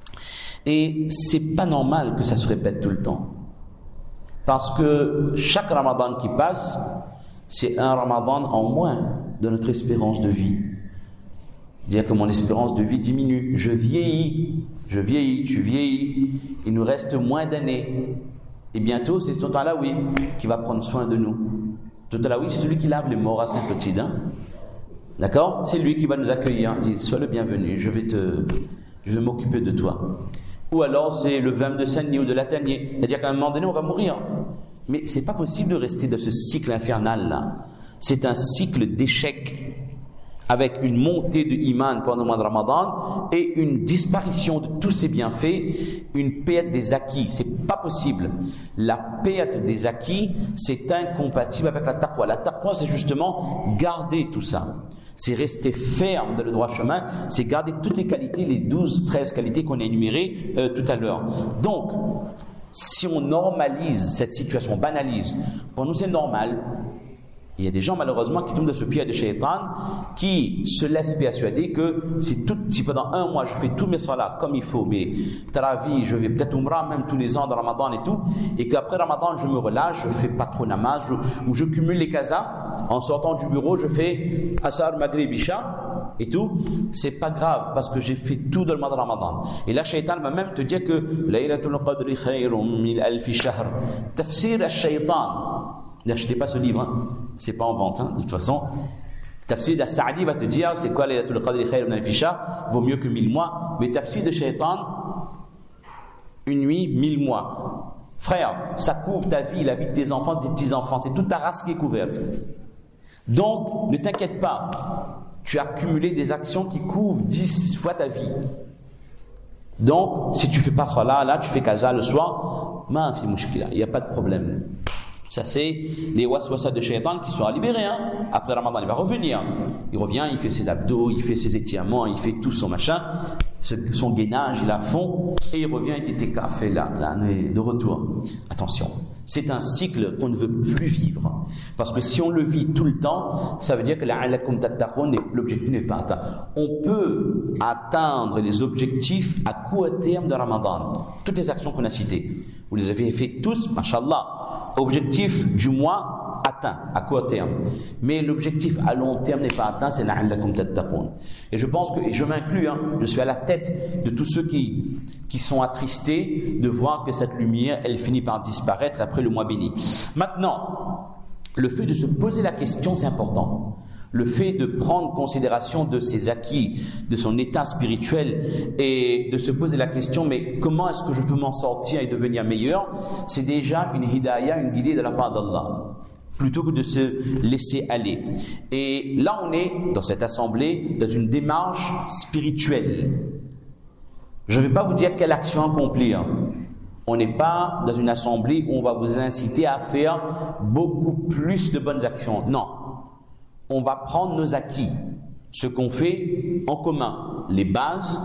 Et c'est pas normal que ça se répète tout le temps. Parce que chaque Ramadan qui passe, c'est un Ramadan en moins de notre espérance de vie. Dire que mon espérance de vie diminue. Je vieillis, tu vieillis. Il nous reste moins d'années. Et bientôt, c'est ton Alaoui qui va prendre soin de nous. Ton Alaoui, c'est celui qui lave les morts à Saint-Quotidien. D'accord? C'est lui qui va nous accueillir. Il dit, sois le bienvenu, je vais m'occuper de toi. Ou alors c'est le vin de Sani ou de l'Atanier. C'est-à-dire qu'à un moment donné, on va mourir. Mais c'est pas possible de rester dans ce cycle infernal là. C'est un cycle d'échec avec une montée de iman pendant le mois de Ramadan et une disparition de tous ses bienfaits, une perte des acquis. C'est pas possible. La perte des acquis, c'est incompatible avec la taqwa. La taqwa, c'est justement garder tout ça. C'est rester ferme dans le droit chemin, c'est garder toutes les qualités, les 12, 13 qualités qu'on a énumérées tout à l'heure. Donc, si on normalise cette situation, on banalise, pour nous c'est normal. Il y a des gens malheureusement qui tombent dans ce piège de shaitan, qui se laissent persuader que si pendant 1 mois je fais tous mes salats comme il faut, mais tarawih, je vais peut-être umrah même tous les ans de Ramadan et tout, et qu'après Ramadan je me relâche, je fais pas trop namaz, ou je cumule les qazas, en sortant du bureau je fais asar, maghrib, isha et tout, c'est pas grave parce que j'ai fait tout dans le mois de Ramadan. Et là shaitan va même te dire que Laylatul Qadri khayrun min alfi shahr. Tafsir al-shaytan. N'achetez pas ce livre, hein. C'est pas en vente, hein. De toute façon. Tafsir al-Sa'di va te dire c'est quoi Laylatul Qadri khayrun min alfi shahr, vaut mieux que 1000 mois. Mais Tafsir de Shaitan, une nuit, 1000 mois. Frère, ça couvre ta vie, la vie de tes enfants, de tes petits-enfants, c'est toute ta race qui est couverte. Donc, ne t'inquiète pas, tu as accumulé des actions qui couvrent 10 fois ta vie. Donc, si tu fais pas ça là, tu fais kaza le soir, il n'y a pas de problème. Ça c'est les waswasa de shaitan qui sont libérés. Après Ramadan, il va revenir. Il revient, il fait ses abdos, il fait ses étirements, il fait tout son machin, son gainage, il a fond, et il revient, il dit café là, de retour. Attention, c'est un cycle qu'on ne veut plus vivre. Parce que si on le vit tout le temps, ça veut dire que l'objectif n'est pas atteint. On peut atteindre les objectifs à court terme de Ramadan. Toutes les actions qu'on a citées. Vous les avez fait tous, mashallah. Objectif du mois atteint à court terme. Mais l'objectif à long terme n'est pas atteint, c'est la'allakum tattaqun. Et je pense que, et je m'inclus, je suis à la tête de tous ceux qui sont attristés de voir que cette lumière, elle finit par disparaître après le mois béni. Maintenant, le fait de se poser la question, c'est important. Le fait de prendre considération de ses acquis, de son état spirituel et de se poser la question, mais comment est-ce que je peux m'en sortir et devenir meilleur? C'est déjà une hidayah, une guidée de la part d'Allah. plutôt que de se laisser aller. Et là, on est, dans cette assemblée, dans une démarche spirituelle. Je ne vais pas vous dire quelle action accomplir. On n'est pas dans une assemblée où on va vous inciter à faire beaucoup plus de bonnes actions. Non. On va prendre nos acquis, ce qu'on fait en commun, les bases,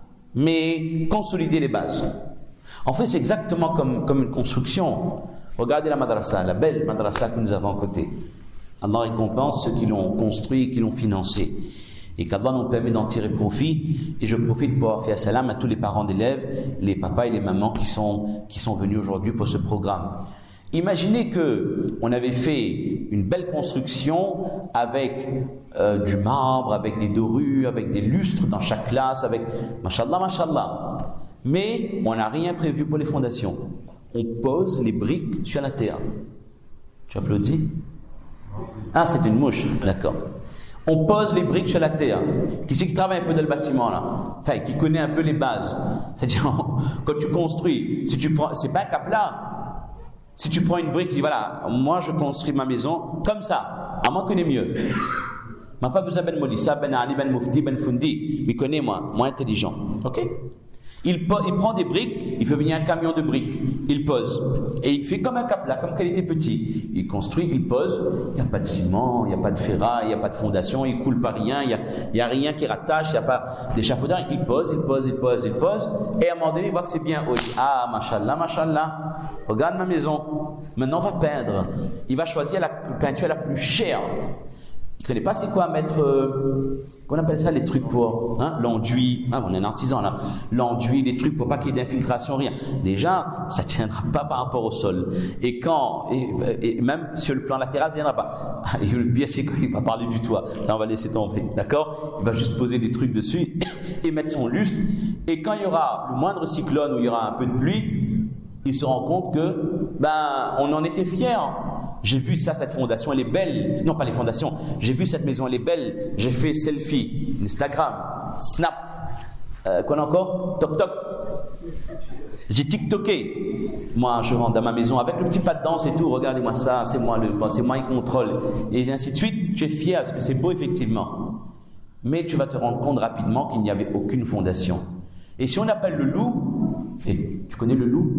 mais consolider les bases. En fait, c'est exactement comme une construction. Regardez la madrasa, la belle madrasa que nous avons à côté. Allah récompense ceux qui l'ont construit et qui l'ont financé. Et qu'Allah nous permet d'en tirer profit. Et je profite pour pouvoir faire salam à tous les parents d'élèves, les papas et les mamans qui sont venus aujourd'hui pour ce programme. Imaginez que on avait fait une belle construction avec du marbre, avec des dorures, avec des lustres dans chaque classe, avec mashallah, mashallah. Mais on n'a rien prévu pour les fondations. On pose les briques sur la terre. Tu applaudis? Ah, c'est une mouche, d'accord. On pose les briques sur la terre. Qui c'est qui travaille un peu dans le bâtiment là? Enfin, qui connaît un peu les bases. C'est-à-dire, quand tu construis, si tu prends, c'est pas un cap là. Si tu prends une brique, tu dis voilà, moi je construis ma maison comme ça. À moi connais mieux. Ma pas besoin ben Molissa, ben Ali, ben Mufti, ben Fundi. Mais connais moi intelligent. Ok? Il prend des briques, il fait venir un camion de briques, il pose. Et il fait comme un cap-là, comme quand il était petit. Il construit, il pose, il n'y a pas de ciment, il n'y a pas de ferraille, il n'y a pas de fondation, il ne coule pas rien, il n'y a rien qui rattache, il n'y a pas d'échafaudage. Il pose. Et à un moment donné, il voit que c'est bien haut. Ah, mashallah, mashallah, regarde ma maison. Maintenant, on va peindre. Il va choisir la peinture la plus chère. Il ne connaît pas c'est quoi mettre, qu'on appelle ça les trucs pour, l'enduit, on est un artisan là, l'enduit, les trucs pour pas qu'il y ait d'infiltration, rien. Déjà, ça tiendra pas par rapport au sol. Et même sur le plan latéral, ça tiendra pas. Et le pire, c'est qu'il va parler du toit. Là, on va laisser tomber, d'accord? Il va juste poser des trucs dessus et mettre son lustre. Et quand il y aura le moindre cyclone où il y aura un peu de pluie, il se rend compte que, on en était fiers. J'ai vu ça, cette fondation, elle est belle. Non, pas les fondations. J'ai vu cette maison, elle est belle. J'ai fait selfie, Instagram, Snap, quoi encore? TokTok. J'ai TikToké. Moi, je rentre dans ma maison avec le petit pas de danse et tout. Regardez-moi ça, c'est moi il contrôle. Et ainsi de suite. Tu es fier parce que c'est beau, effectivement. Mais tu vas te rendre compte rapidement qu'il n'y avait aucune fondation. Et si on appelle le loup, tu connais le loup?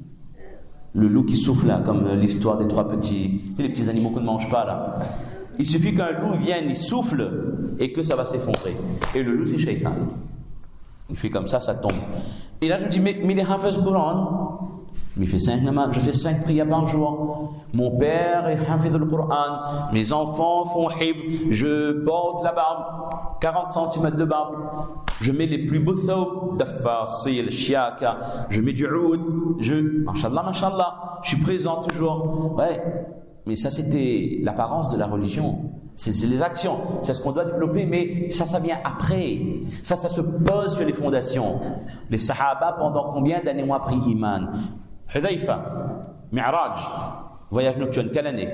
Le loup qui souffle là, comme l'histoire des trois petits, les petits animaux qu'on ne mange pas là. Il suffit qu'un loup vienne, il souffle et que ça va s'effondrer. Et le loup c'est Shaitan. Il fait comme ça tombe. Et là je me dis, mais les Hafez Coran, mais il fait 5 namaz, je fais 5 prières par jour. Mon père est Hafez le Coran, mes enfants font Hifz, je porte la barbe, 40 cm de barbe. Je mets les plus beaux thawb, Daffasil, Shiaka, je mets du oud, mashallah, je suis présent toujours. Ouais, mais ça c'était l'apparence de la religion. C'est les actions, c'est ce qu'on doit développer, mais ça vient après. Ça se pose sur les fondations. Les Sahaba, pendant combien d'années ont appris Iman? Hudayfa, Mi'raj, voyage nocturne, quelle année?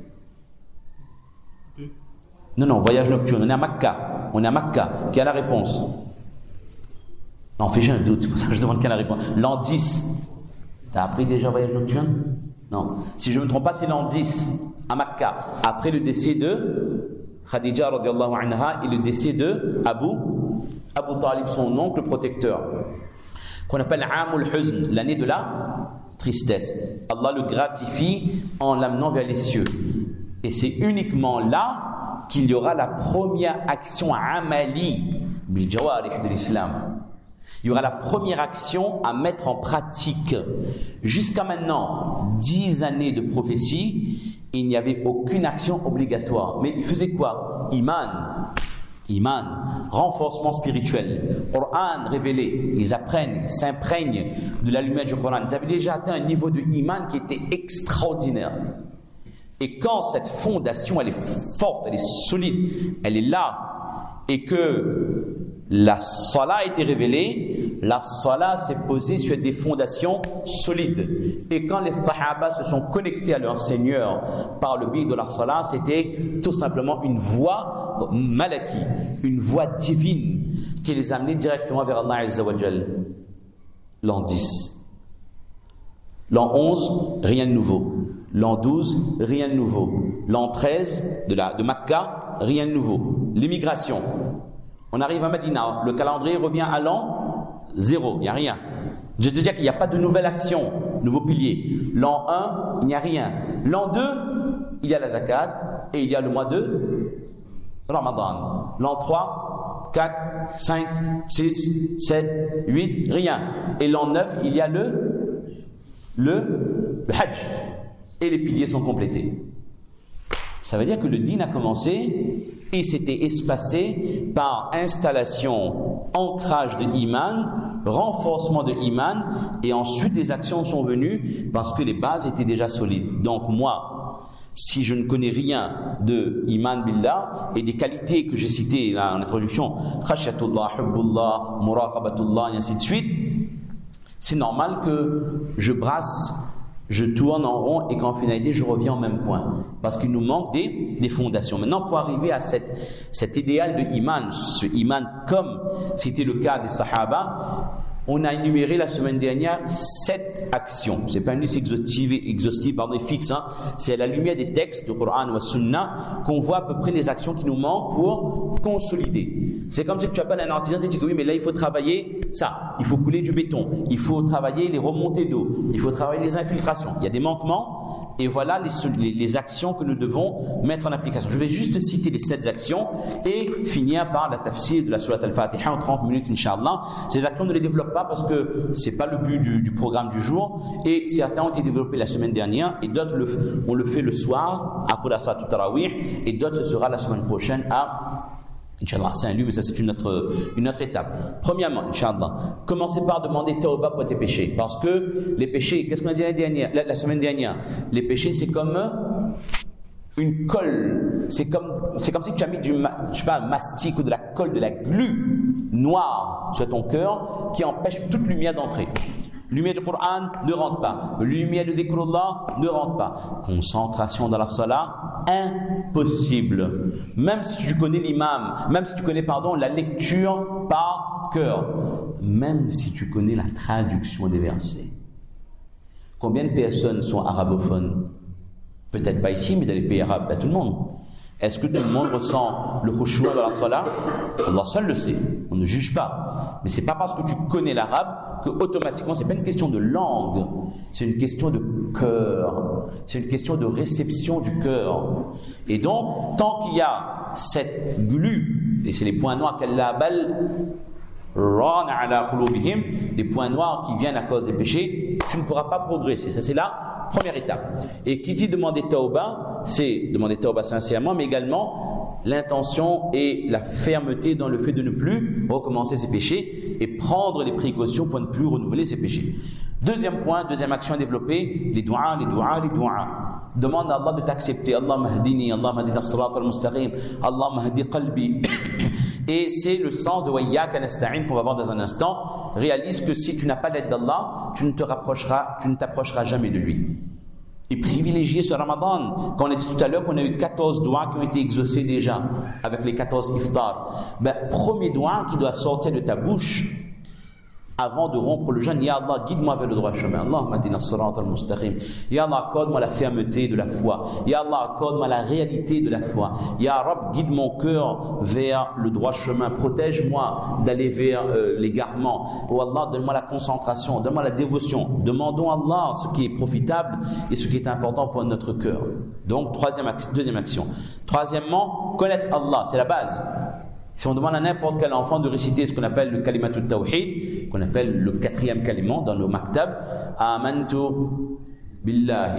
Non, voyage nocturne, on est à Makkah. Quelle est la réponse? Non, j'ai un doute, c'est pour ça que je demande quelle est la réponse. L'an 10. T'as appris déjà voyage nocturne? Non. Si je ne me trompe pas, c'est l'an 10, à Makkah, après le décès de Khadija radiyallahu anha et le décès de Abu Talib, son oncle protecteur, qu'on appelle Amul Huzn, l'année de la tristesse. Allah le gratifie en l'amenant vers les cieux. Et c'est uniquement là qu'il y aura la première action amali bil jawarih de l'islam. Il y aura la première action à mettre en pratique. Jusqu'à maintenant, 10 années de prophétie, il n'y avait aucune action obligatoire. Mais il faisait quoi? Iman, renforcement spirituel, Coran révélé, ils apprennent, ils s'imprègnent de la lumière du Coran. Ils avaient déjà atteint un niveau de Iman qui était extraordinaire. Et quand cette fondation, elle est forte, elle est solide, elle est là, et que la salat a été révélée, la salat s'est posée sur des fondations solides. Et quand les sahaba se sont connectés à leur Seigneur par le biais de la salat, c'était tout simplement une voie malaki, une voie divine qui les amenait directement vers Allah Azza wa Jal. L'an 10. L'an 11, rien de nouveau. L'an 12, rien de nouveau. L'an 13 de Makka, rien de nouveau. L'immigration. On arrive à Medina, le calendrier revient à l'an 0, il n'y a rien. Je te dis qu'il n'y a pas de nouvelle action, nouveau pilier. L'an 1, il n'y a rien. L'an 2, il y a la zakat et il y a le mois de Ramadan. L'an 3, 4, 5, 6, 7, 8, rien. Et l'an 9, il y a le Hajj. Et les piliers sont complétés. Ça veut dire que le dîn a commencé et s'était espacé par installation, ancrage de iman, renforcement de iman, et ensuite les actions sont venues parce que les bases étaient déjà solides. Donc moi, si je ne connais rien de iman billah et des qualités que j'ai citées là en introduction, khashyatullah, hubbullah, muraqabatullah et ainsi de suite, c'est normal que je brasse, je tourne en rond et qu'en finalité je reviens au même point parce qu'il nous manque des fondations. Maintenant, pour arriver à cet idéal de iman, ce iman comme c'était le cas des sahaba, on a énuméré la semaine dernière 7 actions. C'est pas une liste exhaustive et fixe, hein. C'est à la lumière des textes du Coran ou Sunna qu'on voit à peu près les actions qui nous manquent pour consolider. C'est comme si tu appelles un artisan et tu dis que oui, mais là il faut travailler ça, il faut couler du béton, il faut travailler les remontées d'eau, il faut travailler les infiltrations. Il y a des manquements et voilà les actions que nous devons mettre en application. Je vais juste citer les 7 actions et finir par la tafsir de la Surat Al-Fatiha en 30 minutes, Inch'Allah. Ces actions ne les développe pas parce que c'est pas le but du programme du jour et certains ont été développés la semaine dernière et d'autres on le fait le soir après la Salat Tarawih et d'autres ce sera la semaine prochaine à Inch'Allah. C'est un lieu mais ça c'est une autre étape. Premièrement, Inch'Allah, commencez par demander tawbah pour tes péchés parce que les péchés, qu'est-ce qu'on a dit la semaine dernière, les péchés c'est comme une colle, c'est comme si tu as mis un mastic ou de la colle, de la glu noire sur ton cœur qui empêche toute lumière d'entrer. Lumière du Coran ne rentre pas. Lumière de Dhikrullah ne rentre pas. Concentration dans la salat, impossible. Même si tu connais l'imam, même si tu connais, la lecture par cœur, même si tu connais la traduction des versets. Combien de personnes sont arabophones? Peut-être pas ici, mais dans les pays arabes, à tout le monde. Est-ce que tout le monde ressent le khushu' dans la salat? Allah seul le sait, on ne juge pas. Mais c'est pas parce que tu connais l'arabe que automatiquement, c'est pas une question de langue, c'est une question de cœur, c'est une question de réception du cœur. Et donc, tant qu'il y a cette glu, et c'est les points noirs qu'Allah bal rana ala qulubihim, des points noirs qui viennent à cause des péchés, tu ne pourras pas progresser. Ça c'est la première étape. Et qui dit demander tauba, c'est demander tauba sincèrement, mais également l'intention et la fermeté dans le fait de ne plus recommencer ses péchés et prendre les précautions pour ne plus renouveler ses péchés. Deuxième point, deuxième action à développer, les du'as. Demande à Allah de t'accepter. Allahumma hdini, Allahumma hdina as-sirat al-mustaqim, Allahumma hdi qalbi. Et c'est le sens de Wayyaka nasta'in qu'on va voir dans un instant. Réalise que si tu n'as pas l'aide d'Allah, tu ne t'approcheras jamais de lui. Et privilégier ce Ramadan. Quand on a dit tout à l'heure qu'on a eu 14 doigts qui ont été exaucés déjà, avec les 14 iftars. Premier doigt qui doit sortir de ta bouche, avant de rompre le jeûne, Ya Allah, guide-moi vers le droit chemin. Allahumma hdina as-sirat al-mustaqim. Ya Allah, accorde-moi la fermeté de la foi. Ya Allah, accorde-moi la réalité de la foi. Ya Rabb, guide mon cœur vers le droit chemin. Protège-moi d'aller vers l'égarement. Oh Allah, donne-moi la concentration, donne-moi la dévotion. Demandons à Allah ce qui est profitable et ce qui est important pour notre cœur. Donc, deuxième action. Troisièmement, connaître Allah, c'est la base. Si on demande à n'importe quel enfant de réciter ce qu'on appelle le kalimatut tawhid, qu'on appelle le 4e kalima dans nos maktab, amantu billahi,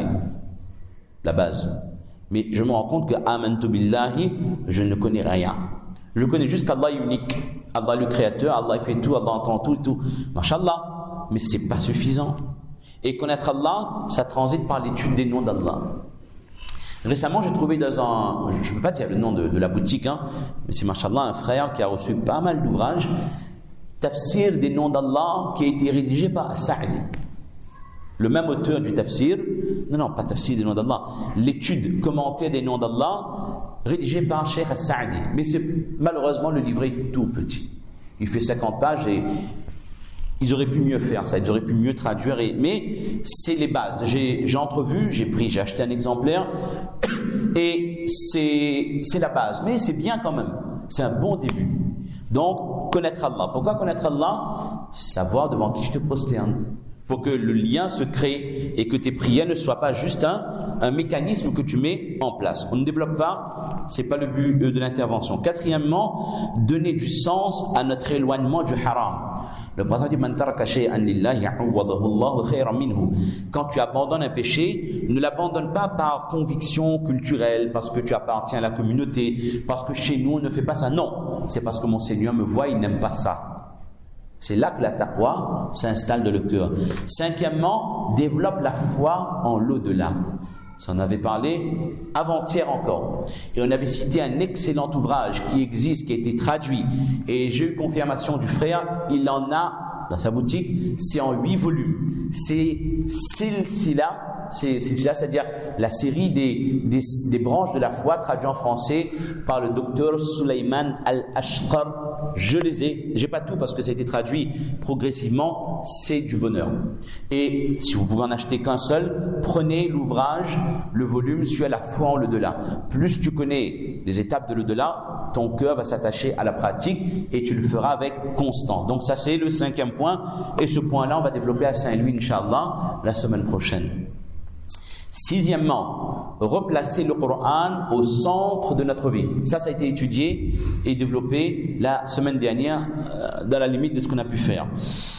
la base. Mais je me rends compte que amantu billahi, je ne connais rien. Je connais juste qu'Allah est unique. Allah est le créateur, Allah fait tout, Allah entend tout. Mashallah. Mais c'est pas suffisant. Et connaître Allah, ça transite par l'étude des noms d'Allah. Récemment, j'ai trouvé dans je ne peux pas dire le nom de la boutique, mais c'est machallah un frère qui a reçu pas mal d'ouvrages, tafsir des noms d'Allah qui a été rédigé par As-Sa'di. Le même auteur du tafsir, non, pas tafsir des noms d'Allah, l'étude commentée des noms d'Allah, rédigée par Cheikh As-Sa'di. Mais malheureusement, le livret est tout petit. Il fait 50 pages et Ils auraient pu mieux faire ça, ils auraient pu mieux traduire, mais c'est les bases. J'ai entrevu, j'ai acheté un exemplaire, et c'est la base, mais c'est bien quand même, c'est un bon début. Donc, connaître Allah. Pourquoi connaître Allah? Savoir devant qui je te prosterne, pour que le lien se crée et que tes prières ne soient pas juste un mécanisme que tu mets en place. On ne développe pas, c'est pas le but de l'intervention. Quatrièmement, donner du sens à notre éloignement du haram. Le prophète dit: Man taraka shay'an lillahi awadahu Allahu khayran minhu. Quand tu abandonnes un péché, ne l'abandonne pas par conviction culturelle, parce que tu appartiens à la communauté, parce que chez nous on ne fait pas ça. Non, c'est parce que mon Seigneur me voit, il n'aime pas ça. C'est là que la taqwa s'installe dans le cœur. Cinquièmement, développe la foi en l'au-delà. Ça en avait parlé avant-hier encore. Et on avait cité un excellent ouvrage qui existe, qui a été traduit. Et j'ai eu confirmation du frère, il en a dans sa boutique, c'est en 8 volumes. C'est Silsila, c'est-à-dire la série des branches de la foi, traduit en français par le docteur Sulaiman Al-Ashqar. Je les ai, j'ai pas tout parce que ça a été traduit progressivement, c'est du bonheur. Et si vous pouvez en acheter qu'un seul, prenez l'ouvrage, le volume sur la foi en l'au-delà. Plus tu connais les étapes de l'au-delà, ton cœur va s'attacher à la pratique et tu le feras avec constance. Donc ça c'est le 5e point, et ce point-là on va développer à Saint-Louis, Inch'Allah, la semaine prochaine. 6e, replacer le Coran au centre de notre vie. Ça a été étudié et développé la semaine dernière dans la limite de ce qu'on a pu faire.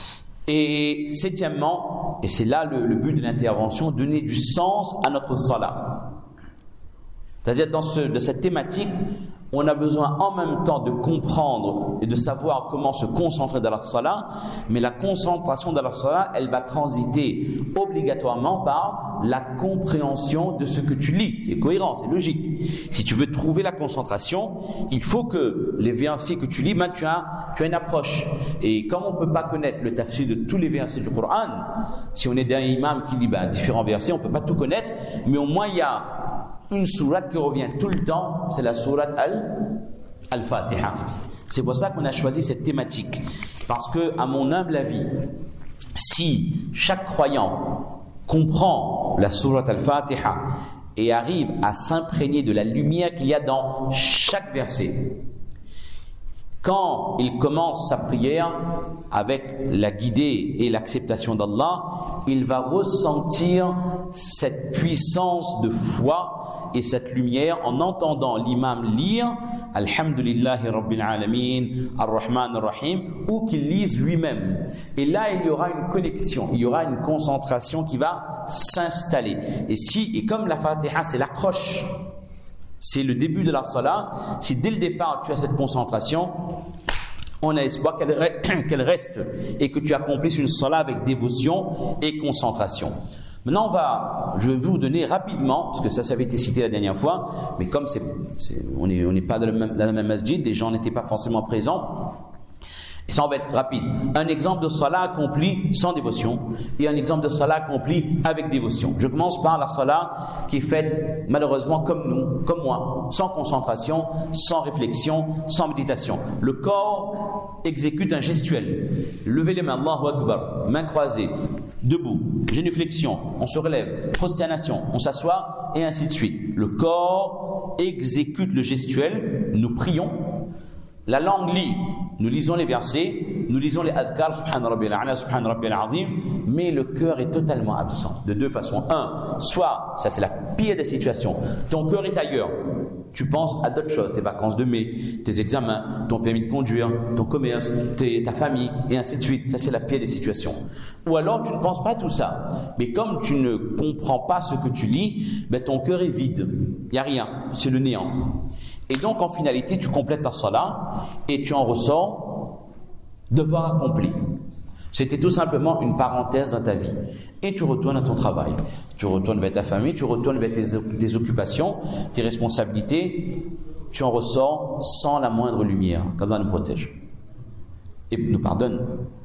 Et 7e, et c'est là le but de l'intervention, donner du sens à notre salat. C'est-à-dire de cette thématique, on a besoin en même temps de comprendre et de savoir comment se concentrer dans la salat, mais la concentration dans la salat, elle va transiter obligatoirement par la compréhension de ce que tu lis. C'est cohérent, c'est logique. Si tu veux trouver la concentration, il faut que les versets que tu lis, tu as une approche. Et comme on ne peut pas connaître le tafsir de tous les versets du Coran, si on est d'un imam qui lit différents versets, on ne peut pas tout connaître, mais au moins il y a une sourate qui revient tout le temps, c'est la sourate Al-Fatiha. C'est pour ça qu'on a choisi cette thématique. Parce que, à mon humble avis, si chaque croyant comprend la sourate Al-Fatiha et arrive à s'imprégner de la lumière qu'il y a dans chaque verset, quand il commence sa prière avec la guidée et l'acceptation d'Allah, il va ressentir cette puissance de foi et cette lumière en entendant l'imam lire Alhamdulillahi Rabbil Alamin, Ar-Rahman Ar-Rahim, ou qu'il lise lui-même. Et là, il y aura une connexion, il y aura une concentration qui va s'installer. Et comme la Fatiha, c'est l'accroche, c'est le début de la salat, si dès le départ tu as cette concentration, on a espoir qu'elle reste et que tu accomplisses une salat avec dévotion et concentration. Maintenant je vais vous donner rapidement, parce que ça avait été cité la dernière fois, mais comme on n'est pas dans la même masjid, les gens n'étaient pas forcément présents, et ça on va être rapide. Un exemple de salat accompli sans dévotion et un exemple de salat accompli avec dévotion. Je commence par la salat qui est faite malheureusement comme moi, sans concentration, sans réflexion, sans méditation. Le corps exécute un gestuel. Levez les mains, Allahu Akbar, mains croisées, debout, génuflexion, on se relève, prosternation, on s'assoit et ainsi de suite. Le corps exécute le gestuel, nous prions. La langue lit, nous lisons les versets, nous lisons les adhkar, subhan rabbil a'la, subhan rabbil azim, mais le cœur est totalement absent. De deux façons. Soit, ça c'est la pire des situations, ton cœur est ailleurs. Tu penses à d'autres choses, tes vacances de mai, tes examens, ton permis de conduire, ton commerce, ta famille, et ainsi de suite. Ça c'est la pire des situations. Ou alors tu ne penses pas à tout ça, mais comme tu ne comprends pas ce que tu lis, ton cœur est vide. Il n'y a rien, c'est le néant. Et donc en finalité tu complètes ta salat et tu en ressors devoir accompli. C'était tout simplement une parenthèse dans ta vie. Et tu retournes à ton travail, tu retournes vers ta famille, tu retournes vers tes occupations, tes responsabilités, tu en ressors sans la moindre lumière. qu'Allah nous protège et nous pardonne.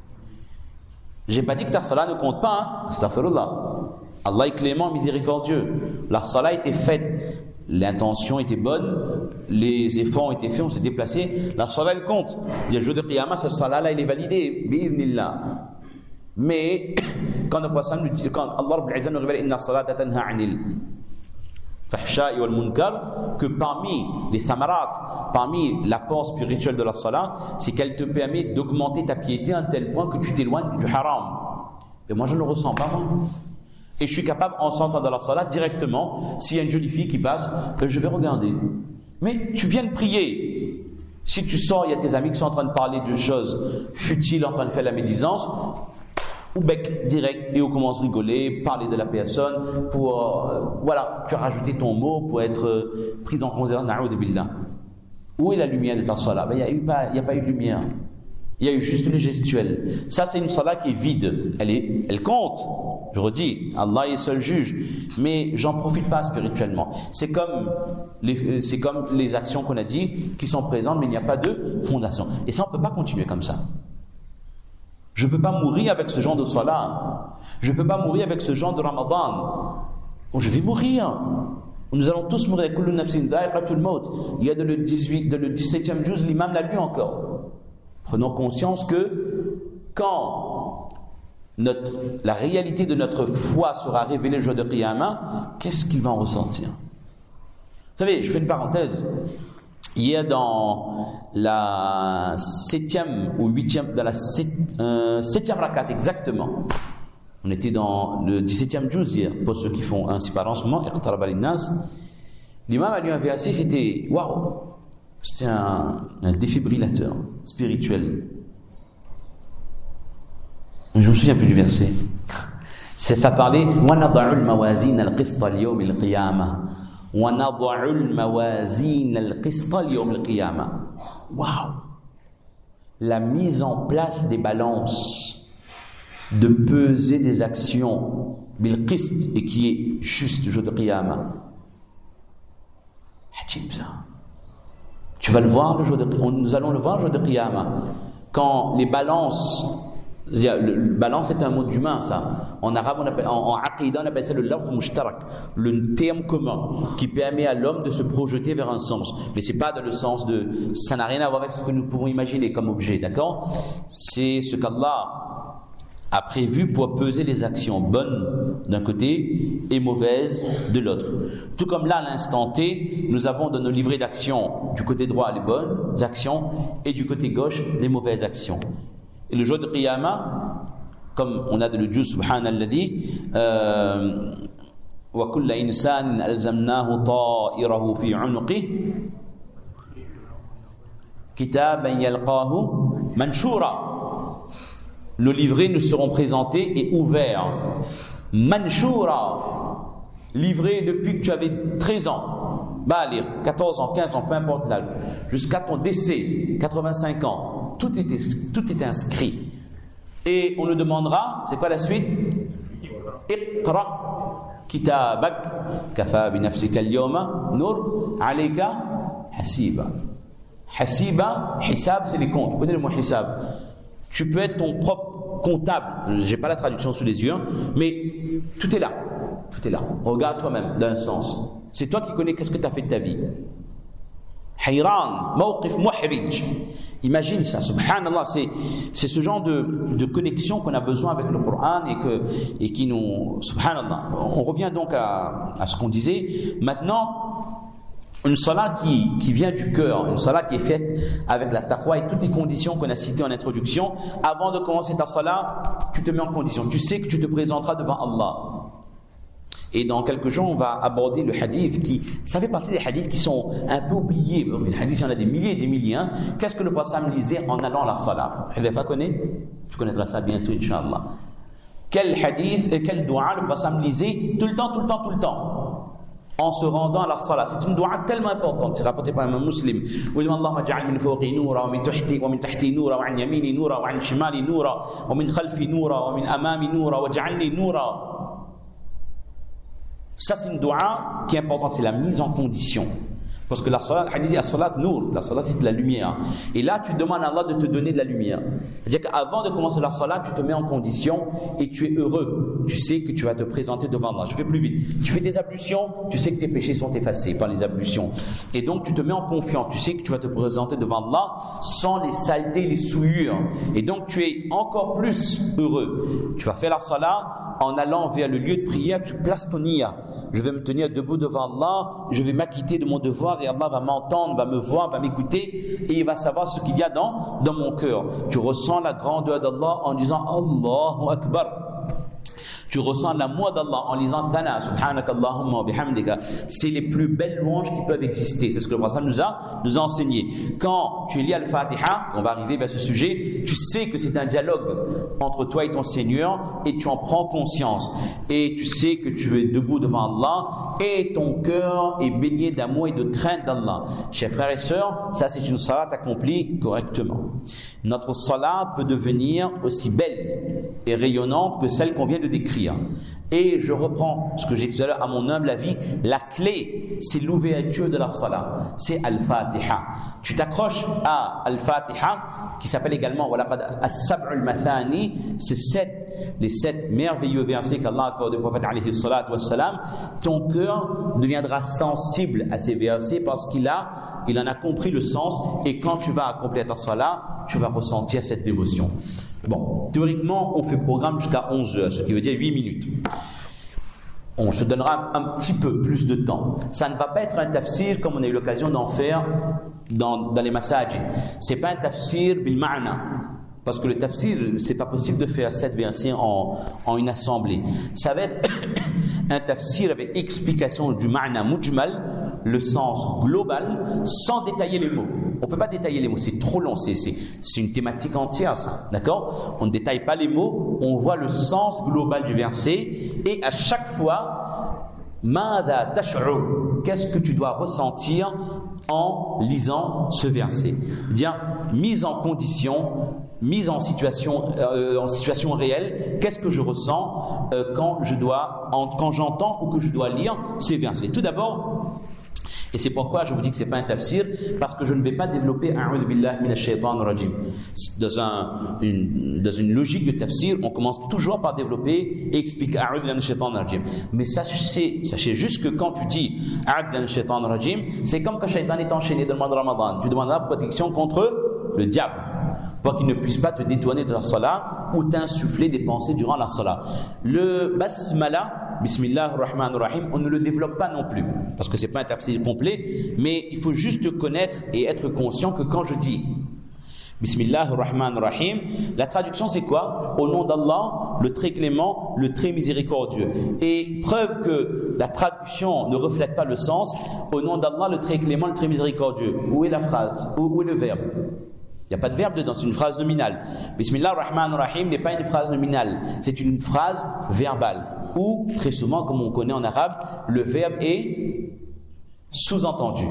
J'ai pas dit que ta salat ne compte pas, astaghfirullah. Allah est clément, miséricordieux. La salat a été faite, l'intention était bonne, les efforts ont été faits, on s'est déplacé, la salat elle compte. Il y a le jour de Qiyamah, cette salat là elle est validée, bi'idhnillah. Mais quand le prophète nous dit, quand Allah Rabbul Izzah nous révèle inna salata tanha anil fahsha'i wal munkar, que parmi les thamarat, parmi l'apport spirituel de la salat, c'est qu'elle te permet d'augmenter ta piété à un tel point que tu t'éloignes du haram. Et moi je ne le ressens pas, moi. Et je suis capable, en sortant de la salat, directement, s'il y a une jolie fille qui passe, je vais regarder. Mais tu viens de prier. Si tu sors, il y a tes amis qui sont en train de parler de choses futiles, en train de faire la médisance, ou bec direct, et on commence à rigoler, parler de la personne, pour, voilà, tu as rajouté ton mot pour être pris en considération. Na'oudhu billah. Où est la lumière de ta salat? Il n'y a pas eu de lumière. Il y a eu juste le gestuel. Ça, c'est une salat qui est vide. Elle compte. Je redis, Allah est seul juge. Mais j'en profite pas spirituellement. C'est comme les actions qu'on a dit, qui sont présentes, mais il n'y a pas de fondation. Et ça, on ne peut pas continuer comme ça. Je ne peux pas mourir avec ce genre de salat. Je ne peux pas mourir avec ce genre de Ramadan. Je vais mourir. Nous allons tous mourir. Il y a de le 17e juz, l'imam l'a lu encore. Prenons conscience que quand la réalité de notre foi sera révélée le jour de Qiyamah, qu'est-ce qu'il va en ressortir? Vous savez, je fais une parenthèse. Hier, dans la 7e ou 8e, dans la 7e rakat exactement, on était dans le 17e juz hier, pour ceux qui font un sipar en ce moment, Iqtaraba linnas. L'imam a lu un verset, c'était waouh! C'était un défibrillateur spirituel. Je ne me souviens plus du verset. Ça parlait وَنَضَعُ الْمَوَازِينَ الْقِسْطَ الْيَوْمِ الْقِيَامَةِ وَنَضَعُ الْمَوَازِينَ الْقِسْطَ الْيَوْمِ الْقِيَامَةِ. Waouh! La mise en place des balances, de peser des actions bil qist, et qui est juste le jour de Qiyamah. Ajib ça. Tu vas le voir le jour de Qiyamah. Nous allons le voir le jour de Qiyamah. Quand les balances, balance est un mot d'humain, ça. En arabe, en aqidah, on appelle ça le lafz mushtarak, le terme commun qui permet à l'homme de se projeter vers un sens. Mais c'est pas dans le sens de, ça n'a rien à voir avec ce que nous pouvons imaginer comme objet, d'accord? C'est ce qu'Allah a prévu pour peser les actions bonnes d'un côté et mauvaises de l'autre. Tout comme là, à l'instant T, nous avons dans nos livrets d'actions du côté droit les bonnes actions et du côté gauche les mauvaises actions. Et le jour de Qiyamah, comme on a de le juz subhanalladhi, wa kulla insan alzamnahu ta'irahu fi 'unuqihi kitaban yalqahu manshura. Le livret nous seront présentés et ouverts. Manshura, livré depuis que tu avais 13 ans, Balir, 14 ans, 15 ans, peu importe l'âge, jusqu'à ton décès, 85 ans, tout était inscrit. Et on nous demandera, c'est quoi la suite? Iqra kitabak kafa bi nafsika al-yawma nur alayka hasiba. Hasiba, hisab, c'est les comptes. Vous connaissez le mot hisab? Tu peux être ton propre comptable. J'ai pas la traduction sous les yeux, mais tout est là. Tout est là. Regarde toi-même, d'un sens. C'est toi qui connais qu'est-ce que tu as fait de ta vie. Hayran, mawqif muhrij. Imagine ça, subhanallah, c'est ce genre de connexion qu'on a besoin avec le Coran et qui nous, subhanallah. On revient donc à ce qu'on disait. Maintenant, une salat qui vient du cœur, une salat qui est faite avec la taqwa et toutes les conditions qu'on a citées en introduction. Avant de commencer ta salat, tu te mets en condition. Tu sais que tu te présenteras devant Allah. Et dans quelques jours, on va aborder le hadith ça fait partie des hadiths qui sont un peu oubliés. Les hadiths, il y en a des milliers et des milliers. Hein. Qu'est-ce que le prophète lisait en allant à la salat? Hudayfa connaît? Tu connaîtras ça bientôt, Inch'Allah. Quel hadith et quel dua le prophète lisait tout le temps en se rendant à la salat? C'est une dua tellement importante, c'est rapporté par un muslim. Où il dit Allahumma ja'al min fawqi noura, wa min tahti noura, wa an yamini noura, wa an shimali noura, wa min khalfi noura, wa min amami noura, wa ja'alni noura. Ça, c'est une dua qui est importante, c'est la mise en condition. Le Parce que la salat, le hadith dit, la salat nour, la salat c'est de la lumière. Et là, tu demandes à Allah de te donner de la lumière. C'est-à-dire qu'avant de commencer la salat, tu te mets en condition et tu es heureux. Tu sais que tu vas te présenter devant Allah. Je fais plus vite. Tu fais des ablutions, tu sais que tes péchés sont effacés par les ablutions. Et donc, tu te mets en confiance. Tu sais que tu vas te présenter devant Allah sans les saletés, les souillures. Et donc, tu es encore plus heureux. Tu vas faire la salat en allant vers le lieu de prière, tu places ton niya. Je vais me tenir debout devant Allah, je vais m'acquitter de mon devoir et Allah va m'entendre, va me voir, va m'écouter et il va savoir ce qu'il y a dans mon cœur. Tu ressens la grandeur d'Allah en disant Allahu Akbar. Tu ressens l'amour d'Allah en lisant Thana, Subhanakallahumma wa bihamdika. C'est les plus belles louanges qui peuvent exister. C'est ce que le prophète nous a enseigné. Quand tu lis Al-Fatiha, on va arriver vers ce sujet, tu sais que c'est un dialogue entre toi et ton Seigneur et tu en prends conscience. Et tu sais que tu es debout devant Allah et ton cœur est baigné d'amour et de crainte d'Allah. Chers frères et sœurs, ça c'est une salat accomplie correctement. Notre salat peut devenir aussi belle et rayonnante que celle qu'on vient de décrire. Et je reprends ce que j'ai dit tout à l'heure, à mon humble avis, la clé, c'est l'ouverture de la salat, c'est Al-Fatiha. Tu t'accroches à Al-Fatiha, qui s'appelle également As-Sab'ul Mathani, c'est les 7 merveilleux versets qu'Allah a accordé au prophète alayhi salatu wassalam. Ton cœur deviendra sensible à ces versets parce qu'il en a compris le sens, et quand tu vas accomplir ta salat, tu vas ressentir cette dévotion. Bon, théoriquement, on fait programme jusqu'à 11 heures, ce qui veut dire 8 minutes. On se donnera un petit peu plus de temps. Ça ne va pas être un tafsir comme on a eu l'occasion d'en faire dans les masajid. C'est pas un tafsir bil ma'na. Parce que le tafsir, c'est pas possible de faire 7 versets en une assemblée. Ça va être un tafsir avec explication du ma'na mujmal, le sens global, sans détailler les mots. On ne peut pas détailler les mots, c'est trop long, c'est une thématique entière ça, d'accord? On ne détaille pas les mots, on voit le sens global du verset, et à chaque fois, Mada tash'ur, qu'est-ce que tu dois ressentir en lisant ce verset? Dire, mise en condition, mise en situation réelle, qu'est-ce que je ressens quand j'entends ou que je dois lire ces versets? Tout d'abord, et c'est pourquoi je vous dis que c'est pas un tafsir, parce que je ne vais pas développer A'udhu billahi minash shaitanir rajim. Dans une logique de tafsir, on commence toujours par développer et expliquer A'udhu billahi minash shaitanir rajim. Mais sachez juste que quand tu dis A'udhu billahi minash shaitanir rajim, c'est comme quand Shaitan est enchaîné dans le mois de Ramadan. Tu demandes la protection contre le diable, pour qu'il ne puisse pas te détourner de la salat ou t'insuffler des pensées durant la salat. Le basmala, Bismillah ar-Rahman ar-Rahim, on ne le développe pas non plus, parce que c'est pas un tafsir complet, mais il faut juste connaître et être conscient que quand je dis Bismillah ar-Rahman ar-Rahim, la traduction c'est quoi? Au nom d'Allah, le très clément, le très miséricordieux. Et preuve que la traduction ne reflète pas le sens, au nom d'Allah, le très clément, le très miséricordieux. Où est la phrase? Où est le verbe? Il n'y a pas de verbe dedans, c'est une phrase nominale. Bismillah ar-Rahman ar-Rahim n'est pas une phrase nominale, c'est une phrase verbale. Ou, très souvent, comme on connaît en arabe, le verbe est sous-entendu.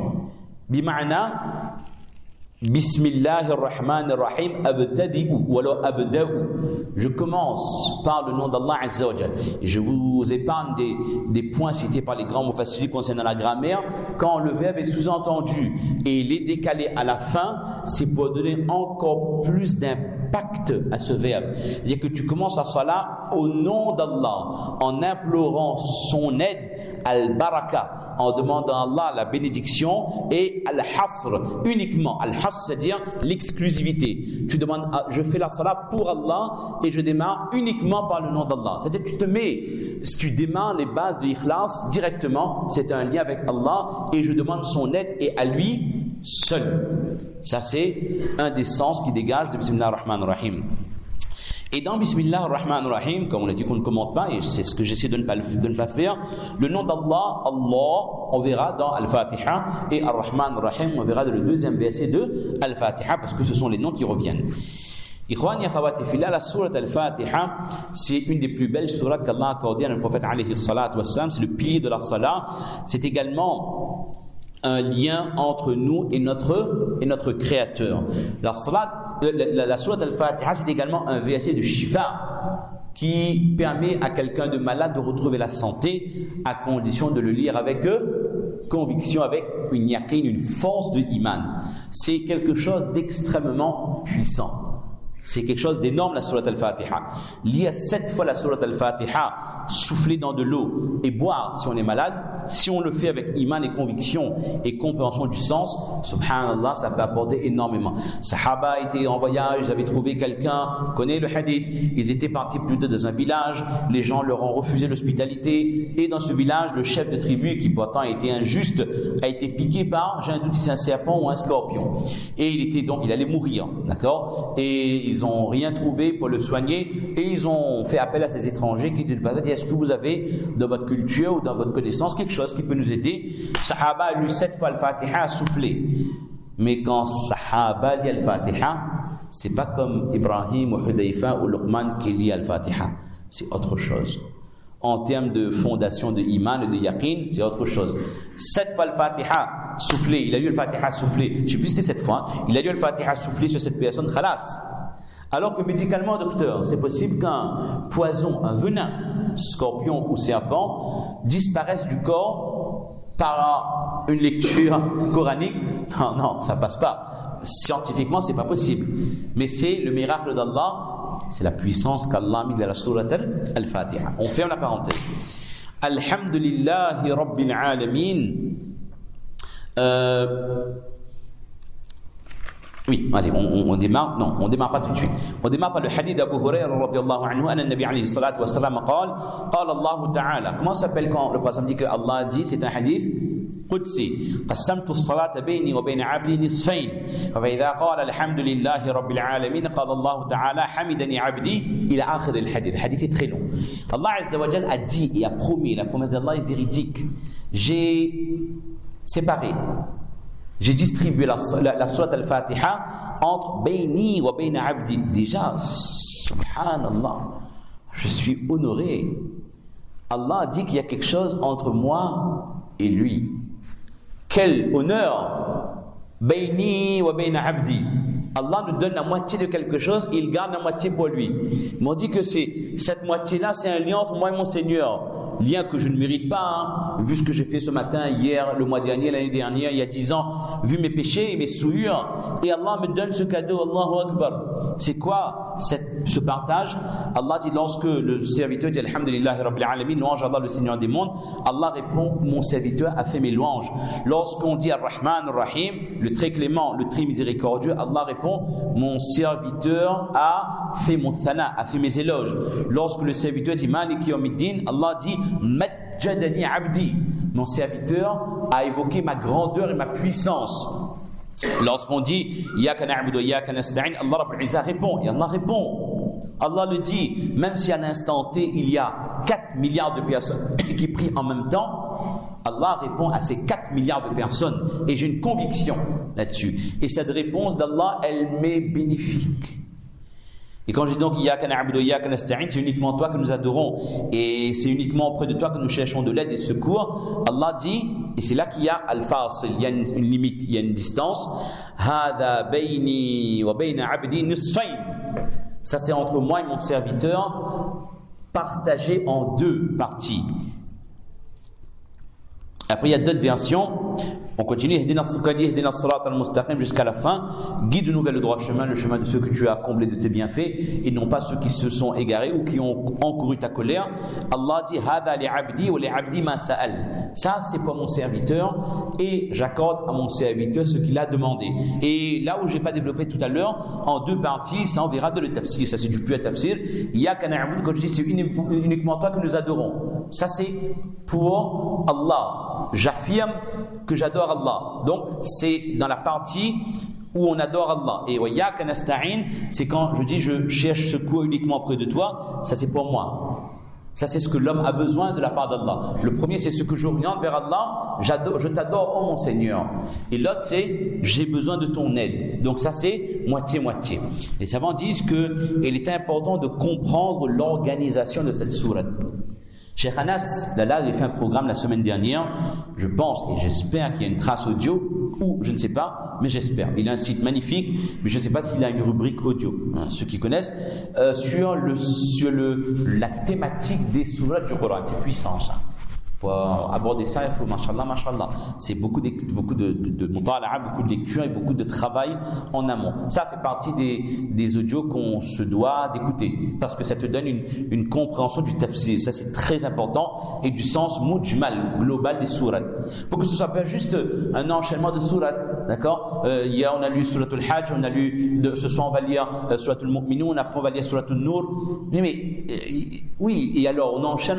Bima'na, Bismillahir Rahmanir Rahim abtadi'u, ou alors abda'u. Je commence par le nom d'Allah Azza wa Jal. Et je vous épargne des points cités par les grands mufassirs concernant la grammaire. Quand le verbe est sous-entendu et il est décalé à la fin, c'est pour donner encore plus d'impact à ce verbe. C'est-à-dire que tu commences la salat au nom d'Allah, en implorant son aide, al-baraka, en demandant à Allah la bénédiction, et al-hasr, uniquement. Al-hasr, c'est-à-dire l'exclusivité. Tu demandes, je fais la salat pour Allah et je démarre uniquement par le nom d'Allah. C'est-à-dire que tu démarres les bases de l'ikhlas directement, c'est un lien avec Allah et je demande son aide et à lui seul. Ça c'est un des sens qui dégage de Bismillah ar-Rahman ar-Rahim. Et dans Bismillah ar-Rahman ar-Rahim, comme on a dit qu'on ne commente pas, et c'est ce que j'essaie de ne pas faire, le nom d'Allah, Allah, on verra dans Al-Fatiha, et ar-Rahman ar-Rahim, on verra dans le deuxième verset de Al-Fatiha, parce que ce sont les noms qui reviennent. Ikhwani akhawati fillah, la sourate Al-Fatiha, c'est une des plus belles sourates qu'Allah a accordées à notre prophète alayhi salatu wassalam, c'est le pilier de la salat, c'est également un lien entre nous et notre créateur. La sourate Al-Fatiha, c'est également un verset de shifa qui permet à quelqu'un de malade de retrouver la santé à condition de le lire avec conviction, avec une yaqin, une force de iman. C'est quelque chose d'extrêmement puissant. C'est quelque chose d'énorme, la sourate Al-Fatiha. Lire 7 fois la sourate Al-Fatiha, souffler dans de l'eau et boire si on est malade, si on le fait avec iman et conviction et compréhension du sens, subhanallah, ça peut apporter énormément. Sahaba étaient en voyage, ils avaient trouvé quelqu'un, vous connaissez le hadith, ils étaient partis plus tôt dans un village, les gens leur ont refusé l'hospitalité, et dans ce village, le chef de tribu, qui pourtant a été injuste, a été piqué par, j'ai un doute si c'est un serpent ou un scorpion. Et il allait mourir, d'accord? Et ils n'ont rien trouvé pour le soigner, et ils ont fait appel à ces étrangers qui étaient de passage. Est-ce que vous avez dans votre culture ou dans votre connaissance quelque chose qui peut nous aider? Sahaba a lu 7 fois Al-Fatiha, a soufflé. Mais quand Sahaba lit Al-Fatiha, c'est pas comme Ibrahim ou Hudayfa ou Luqman qui lit Al-Fatiha, c'est autre chose. En termes de fondation de iman et de yaqin, c'est autre chose. 7 fois Al-Fatiha soufflé, il a lu Al-Fatiha soufflé, je ne sais plus si c'était 7 fois, il a lu Al-Fatiha soufflé sur cette personne, khalas. Alors que médicalement, docteur, c'est possible qu'un poison, un venin, scorpion ou serpent, disparaisse du corps par une lecture coranique. Non, ça passe pas. Scientifiquement, c'est pas possible. Mais c'est le miracle d'Allah, c'est la puissance qu'Allah a mis dans la sourate Al-Fatiha. On ferme la parenthèse. Alhamdulillahi Rabbil Alamin. Oui, allez, on démarre. Non, on démarre pas tout de suite. On démarre par le hadith d'Abu Hurayra radiyallahu anhu, anna Nabi alayhi salatu wa salam qala Allah ta'ala. Comment ça s'appelle quand le prophète dit que Allah a dit? C'est un hadith qudsi. Qassamtu as-salata bayni wa bayna 'abdi nisfayn. Fa idha qala alhamdulillahi rabbil alamin qala Allah ta'ala hamidani 'abdi ila akhir al-hadith. Le hadith est très long. Allah azza wa jalla a dit et a promis, la promesse d'Allah est véridique. J'ai séparé, j'ai distribué la sourate Al-Fatiha entre Bayni wa Bayna Abdi. Déjà, subhanallah, je suis honoré. Allah dit qu'il y a quelque chose entre moi et lui. Quel honneur! Bayni wa Bayna Abdi. Allah nous donne la moitié de quelque chose et il garde la moitié pour lui. Ils m'ont dit que cette moitié-là, c'est un lien entre moi et mon Seigneur. Lien que je ne mérite pas, hein, vu ce que j'ai fait ce matin, hier, le mois dernier, l'année dernière, il y a 10 ans, vu mes péchés et mes souillures. Et Allah me donne ce cadeau, Allahu Akbar. C'est quoi ce partage? Allah dit, lorsque le serviteur dit Alhamdulillahi Rabbil Alamin, louange Allah, le Seigneur des mondes, Allah répond, mon serviteur a fait mes louanges. Lorsqu'on dit Ar-Rahman Ar-Rahim, le très clément, le très miséricordieux, Allah répond, mon serviteur a fait mon thana, a fait mes éloges. Lorsque le serviteur dit Maliki Yawmiddin, Allah dit Majjadani Abdi, mon serviteur a évoqué ma grandeur et ma puissance. Lorsqu'on dit Iyyaka na'budu wa iyyaka nasta'in, Allah Rabbul Izzah répond, et Allah répond. Allah le dit, même si à l'instant T il y a 4 milliards de personnes qui prient en même temps, Allah répond à ces 4 milliards de personnes, et j'ai une conviction là-dessus. Et cette réponse d'Allah, elle m'est bénéfique. Et quand je dis donc Iyyaka na'budu wa iyyaka nasta'in, c'est uniquement toi que nous adorons et c'est uniquement auprès de toi que nous cherchons de l'aide et secours. Allah dit, et c'est là qu'il y a al-fasil, il y a une limite, il y a une distance. Hada bayni wa bayna 'abdi nisfayn. Ça c'est entre moi et mon serviteur, partagé en 2 parties. Après, il y a d'autres versions. On continue. Jusqu'à la fin. Guide-nous vers le droit chemin, le chemin de ceux que tu as comblés de tes bienfaits, et non pas ceux qui se sont égarés ou qui ont encouru ta colère. Allah dit Hada li abdi wa li abdi ma sa'al. Ça, c'est pour mon serviteur, et j'accorde à mon serviteur ce qu'il a demandé. Et là où je n'ai pas développé tout à l'heure, en 2 parties, ça on verra dans le tafsir. Ça, c'est du pur tafsir. Iyyaka na'budu, quand je dis c'est uniquement toi que nous adorons. Ça, c'est pour Allah. J'affirme que j'adore Allah. Donc c'est dans la partie où on adore Allah. Et wa iyyaka nasta'in, c'est quand je dis je cherche secours uniquement auprès de toi. Ça c'est pour moi. Ça c'est ce que l'homme a besoin de la part d'Allah. Le premier c'est ce que j'oriente vers Allah. Je t'adore, oh mon Seigneur. Et l'autre c'est j'ai besoin de ton aide. Donc ça c'est moitié-moitié. Les savants disent que il est important de comprendre l'organisation de cette sourate. Cheikh Anas, là, avait fait un programme la semaine dernière, je pense et j'espère qu'il y a une trace audio, ou je ne sais pas, mais j'espère. Il a un site magnifique, mais je ne sais pas s'il a une rubrique audio, hein, ceux qui connaissent, sur la thématique des sourates du Coran. C'est puissant ça. faut aborder ça, il faut mashallah. C'est beaucoup de mutala'a, beaucoup de lecture et beaucoup de travail en amont. Ça fait partie des audios qu'on se doit d'écouter parce que ça te donne une compréhension du tafsir. Ça c'est très important et du sens mujmal, global des sourates. Pour que ce soit pas juste un enchaînement de sourates, d'accord? Hier on a lu Suratul Hajj, on a lu ce soir on va lire Suratul Mu'minun, après on va lire Suratul Nur. Mais oui, et alors on enchaîne.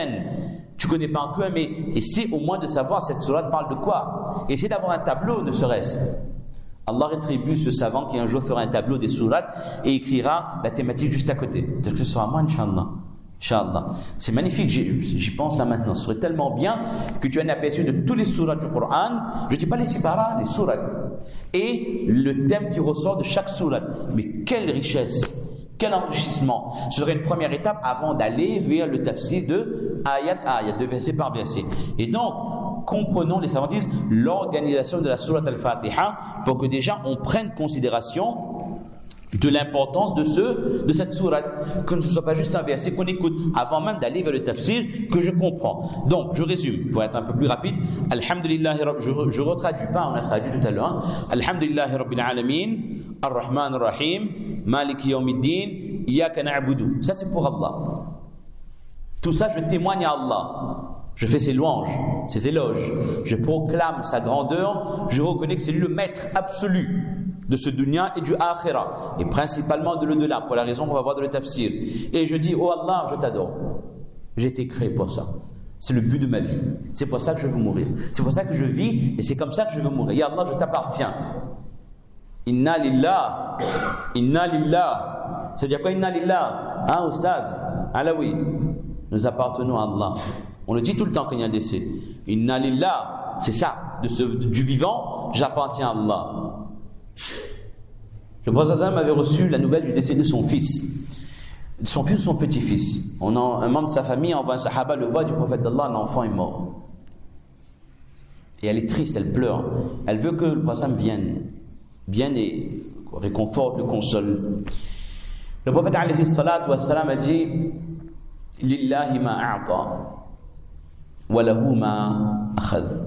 Tu connais pas un peu, mais essaie au moins de savoir cette sourate parle de quoi. Essaie d'avoir un tableau, ne serait-ce. Allah rétribue ce savant qui un jour fera un tableau des sourates et écrira la thématique juste à côté. C'est-à-dire que ce sera moi, Inch'Allah. C'est magnifique, j'y pense là maintenant. Ce serait tellement bien que tu aies un aperçu de tous les sourates du Coran. Je ne dis pas les séparats, les sourates. Et le thème qui ressort de chaque sourate. Mais quelle richesse! Quel enrichissement! Ce serait une première étape avant d'aller vers le tafsir de ayat à ayat, de verset par verset. Et donc, comprenons, les savants disent, l'organisation de la sourate al-Fatiha pour que déjà on prenne considération de l'importance de cette sourate, que ce ne soit pas juste un verset qu'on écoute avant même d'aller vers le tafsir que je comprends. Donc, je résume pour être un peu plus rapide. Alhamdulillah, je retraduis pas, on a traduit tout à l'heure. Alhamdulillah Rabbil Alamin, Ar-Rahman Ar-Rahim, Maliki Yawmiddin, Iyyaka na'budu. Ça c'est pour Allah. Tout ça, je témoigne à Allah. Je fais ses louanges, ses éloges. Je proclame sa grandeur. Je reconnais que c'est lui le maître absolu de ce dunya et du akhira, et principalement de l'au-delà, pour la raison qu'on va voir dans le tafsir. Et je dis, oh Allah, je t'adore. J'ai été créé pour ça. C'est le but de ma vie. C'est pour ça que je veux mourir. C'est pour ça que je vis, et c'est comme ça que je veux mourir. Ya Allah, je t'appartiens. Inna lillah. Inna lillah. Ça veut dire quoi, Inna lillah? Hein, Oustad? Ah oui. Nous appartenons à Allah. On le dit tout le temps quand il y a un décès. Inna lillah. C'est ça. Du vivant, j'appartiens à Allah. Le prophète avait reçu la nouvelle du décès de son fils. Son fils ou son petit-fils. Un membre de sa famille envoie un sahaba le voit du prophète d'Allah, l'enfant est mort. Et elle est triste, elle pleure. Elle veut que le prophète vienne et réconforte, le console. Le prophète alayhi salatu wa salam a dit Lillahi ma a'ta wa lahu ma akhadh.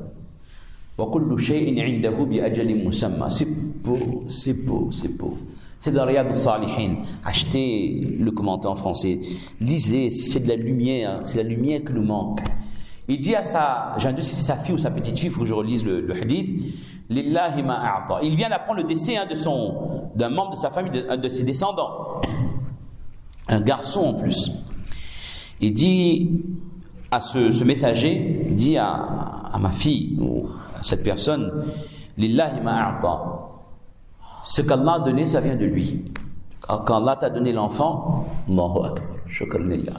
C'est beau. C'est dans Riyad al-Salihin. Achetez le commentaire en français. Lisez, c'est de la lumière. C'est la lumière qui nous manque. Il dit à j'ai un doute si c'est sa fille ou sa petite fille, il faut que je relise le hadith. Lillahi ma a'ta. Il vient d'apprendre le décès d'un membre de sa famille, de ses descendants. Un garçon en plus. Il dit à ce messager, dit à ma fille, ou à cette personne, Lillahi ma'a'ta. Ce qu'Allah a donné, ça vient de lui. Quand Allah t'a donné l'enfant, Allahu Akbar, shukr lillah.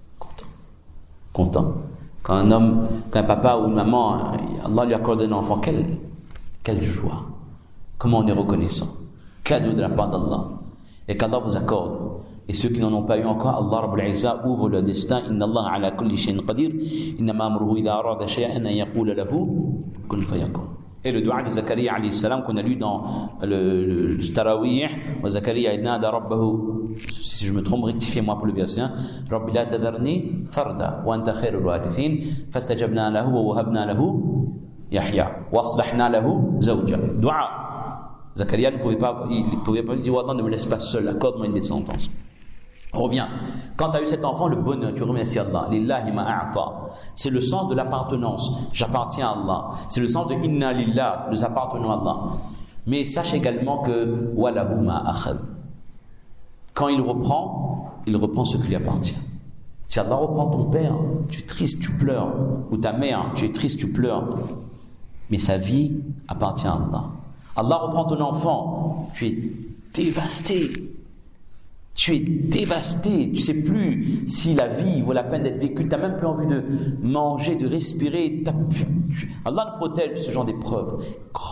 Content. Quand un papa ou une maman, Allah lui accorde un enfant, quelle joie. Comment on est reconnaissant. Cadeau de la part d'Allah. Et qu'Allah vous accorde. Et ceux qui n'en ont pas eu encore, Allah Rabbul Izza ouvre leur destin. Inna Allah ala kulli shay'in qadir. Innama amruhu idha arada shay'an an yaqula lahu kun fayakun. Et le dua de Zakaria alayhi salam qu'on a lu dans le Tarawih, wa Zakaria idnada rabbahu, si je me trompe, rectifiez-moi pour le verset, Rabbi la tadarni farda wa anta khairul warithin fastajabna lahu wa wahabna lahu Yahya wa aslahna lahu zawja. Dua. Zakaria ne pouvait pas dire Allah ne me laisse pas seul, accorde-moi une descendance. On revient. Quand tu as eu cet enfant, le bonheur, tu remercies Allah. Lillahi ma'a'ta. C'est le sens de l'appartenance. J'appartiens à Allah. C'est le sens de Inna lillah. Nous appartenons à Allah. Mais sache également que Walahu ma'akhad. Quand il reprend ce qui lui appartient. Si Allah reprend ton père, tu es triste, tu pleures. Ou ta mère, tu es triste, tu pleures. Mais sa vie appartient à Allah. Allah reprend ton enfant, tu es dévasté. Tu es dévasté, tu sais plus si la vie vaut la peine d'être vécue, tu n'as même plus envie de manger, de respirer. Allah nous protège de ce genre d'épreuves.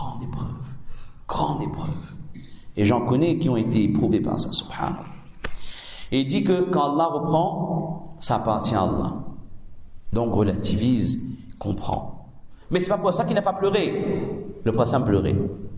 Grande épreuve. Et j'en connais qui ont été éprouvés par ça, subhanallah. Et il dit que quand Allah reprend, ça appartient à Allah. Donc relativise, comprend. Mais c'est pas pour ça qu'il n'a pas pleuré. Le prophète pleurait.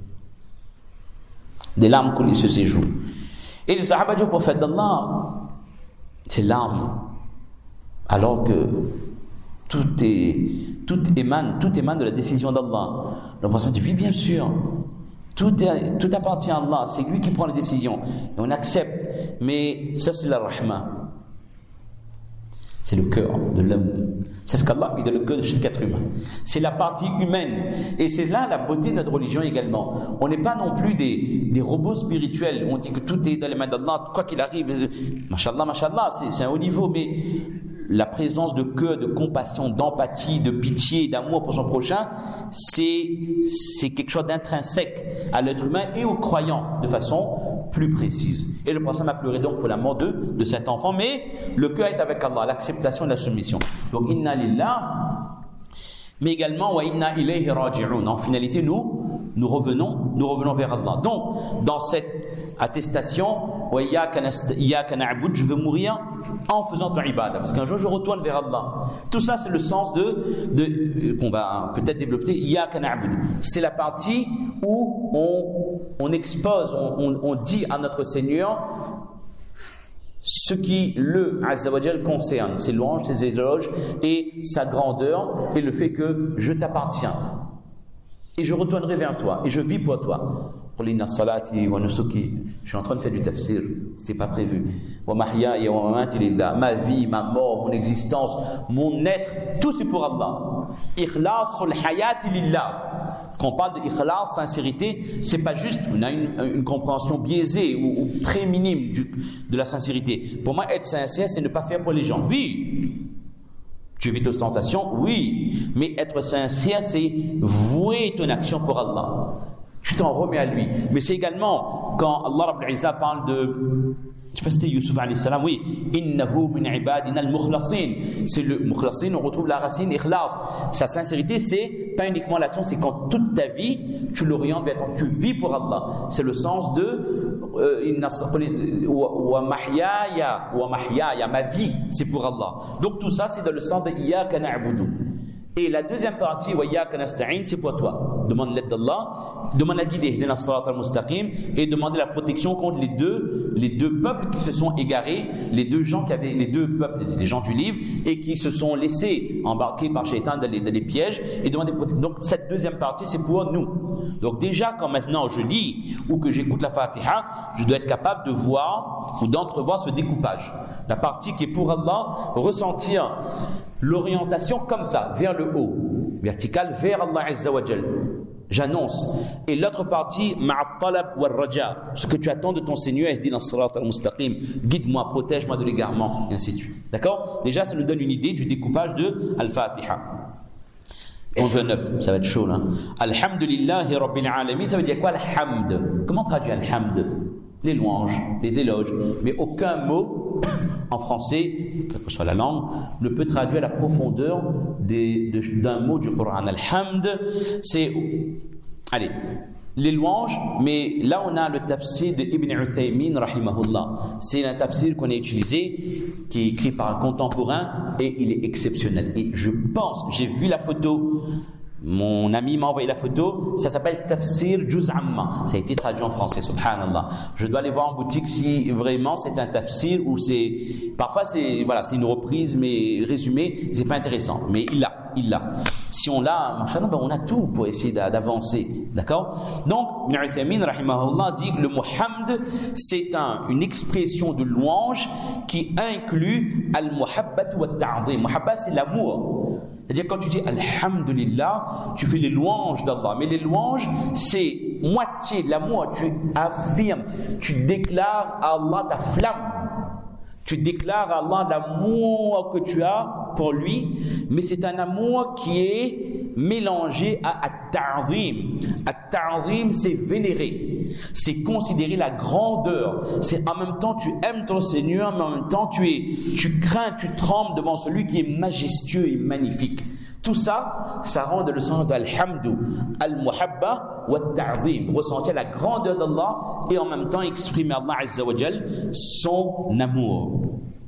Des larmes coulaient sur ses joues. Et le sahaba dit au prophète d'Allah, ces larmes, alors que tout émane de la décision d'Allah. Le prophète dit oui, bien sûr. Tout appartient à Allah, c'est lui qui prend les décisions. Et on accepte. Mais ça, c'est la rahma. C'est le cœur de l'homme. C'est ce qu'Allah a mis dans le cœur de chaque être humain. C'est la partie humaine. Et c'est là la beauté de notre religion également. On n'est pas non plus des robots spirituels. On dit que tout est dans les mains d'Allah, quoi qu'il arrive. Mashallah, mashallah, c'est un haut niveau. Mais la présence de cœur, de compassion, d'empathie, de pitié, d'amour pour son prochain, c'est quelque chose d'intrinsèque à l'être humain et aux croyants de façon plus précise. Et le prophète a pleuré donc pour la mort de cet enfant, mais le cœur est avec Allah, l'acceptation et la soumission. Donc inna lillah, mais également wa inna ilayhi raji'un. En finalité, nous revenons vers Allah. Donc dans cette attestation, wa iyyaka na'budu, je veux mourir en faisant ton ibadah, parce qu'un jour je retourne vers Allah. Tout ça, c'est le sens qu'on va peut-être développer. Iyyaka na'budu, c'est la partie où on expose, on dit à notre Seigneur ce qui le Azza wa Jal concerne, ses louanges, ses éloges et sa grandeur et le fait que je t'appartiens et je retournerai vers toi et je vis pour toi. Je suis en train de faire du tafsir, c'était pas prévu. Ma vie, ma mort, mon existence, mon être, tout c'est pour Allah. Ikhlasul hayati lillah. Quand on parle de ikhlas, sincérité, c'est pas juste, on a une compréhension biaisée ou très minime de la sincérité. Pour moi, être sincère, c'est ne pas faire pour les gens. Oui. Tu évites l'ostentation, oui. Mais être sincère, c'est vouer ton action pour Allah. Tu t'en remets à lui. Mais c'est également quand Allah Rabbul Izza parle de, je sais pas si c'était Yusuf alayhi salam, oui, innahu min ibadina al-mukhlasin. C'est le mukhlasin, on retrouve la racine ikhlas. Sa sincérité, c'est pas uniquement l'action, c'est quand toute ta vie tu l'orientes vers ton, tu vis pour Allah. C'est le sens de wa mahyaya, ma vie, c'est pour Allah. Donc tout ça, c'est dans le sens de iyyaka na'budu. Et la deuxième partie, wa iyyaka nasta'in, c'est pour toi. Demande l'aide d'Allah, demande la guidée, ihdina as-sirata al-mustaqim, et demander la protection contre les deux peuples qui se sont égarés, les deux peuples, les gens du livre, et qui se sont laissés embarquer par Shaitan dans les pièges, et demander protection. Donc cette deuxième partie, c'est pour nous. Donc déjà, quand maintenant je lis ou que j'écoute la Fatiha, je dois être capable de voir ou d'entrevoir ce découpage. La partie qui est pour Allah, ressentir l'orientation comme ça, vers le haut, vertical, vers Allah Azza wa Jal. J'annonce. Et l'autre partie, ma'a talab wa raja, ce que tu attends de ton Seigneur, ihdina as-sirata al-mustaqim, guide-moi, protège-moi de l'égarement, et ainsi de suite. D'accord? Déjà, ça nous donne une idée du découpage de Al-Fatiha. 11-9, ça va être chaud là. Alhamdulillahi Rabbil Alamin, ça veut dire quoi Alhamd? Comment traduire Alhamd? Les louanges, les éloges. Mais aucun mot en français, quelle que soit la langue, ne peut traduire la profondeur d'un mot du Coran. Alhamd, c'est, allez, les louanges, mais là on a le tafsir de Ibn Uthaymin rahimahullah. C'est un tafsir qu'on a utilisé, qui est écrit par un contemporain, et il est exceptionnel. Et je pense, j'ai vu la photo, mon ami m'a envoyé la photo, ça s'appelle Tafsir Juz Amma. Ça a été traduit en français, subhanallah. Je dois aller voir en boutique si vraiment c'est un tafsir ou c'est, parfois c'est, voilà, c'est une reprise, mais résumé, c'est pas intéressant. Mais il l'a. Si on l'a, machallah, ben on a tout pour essayer d'avancer. D'accord? Donc, Ibn Uthaymin, rahimahullah, dit que le mot hamd, c'est une expression de louange qui inclut al-muhabbat wa al-ta'zim. Muhabbat, c'est l'amour. C'est-à-dire quand tu dis Alhamdulillah, tu fais les louanges d'Allah. Mais les louanges, c'est moitié de l'amour. Tu affirmes, tu déclares à Allah ta flamme. Tu déclares à Allah l'amour que tu as pour lui, mais c'est un amour qui est mélangé à at-ta'zim. At-ta'zim, c'est vénérer, c'est considérer la grandeur. C'est en même temps tu aimes ton Seigneur, mais en même temps tu crains, tu trembles devant celui qui est majestueux et magnifique. Tout ça, ça rend le sens d'Al-Hamdu, Al-Muhabba wa Al-Ta'zim, ressentir la grandeur d'Allah et en même temps exprimer Allah Azza wa Jal son amour.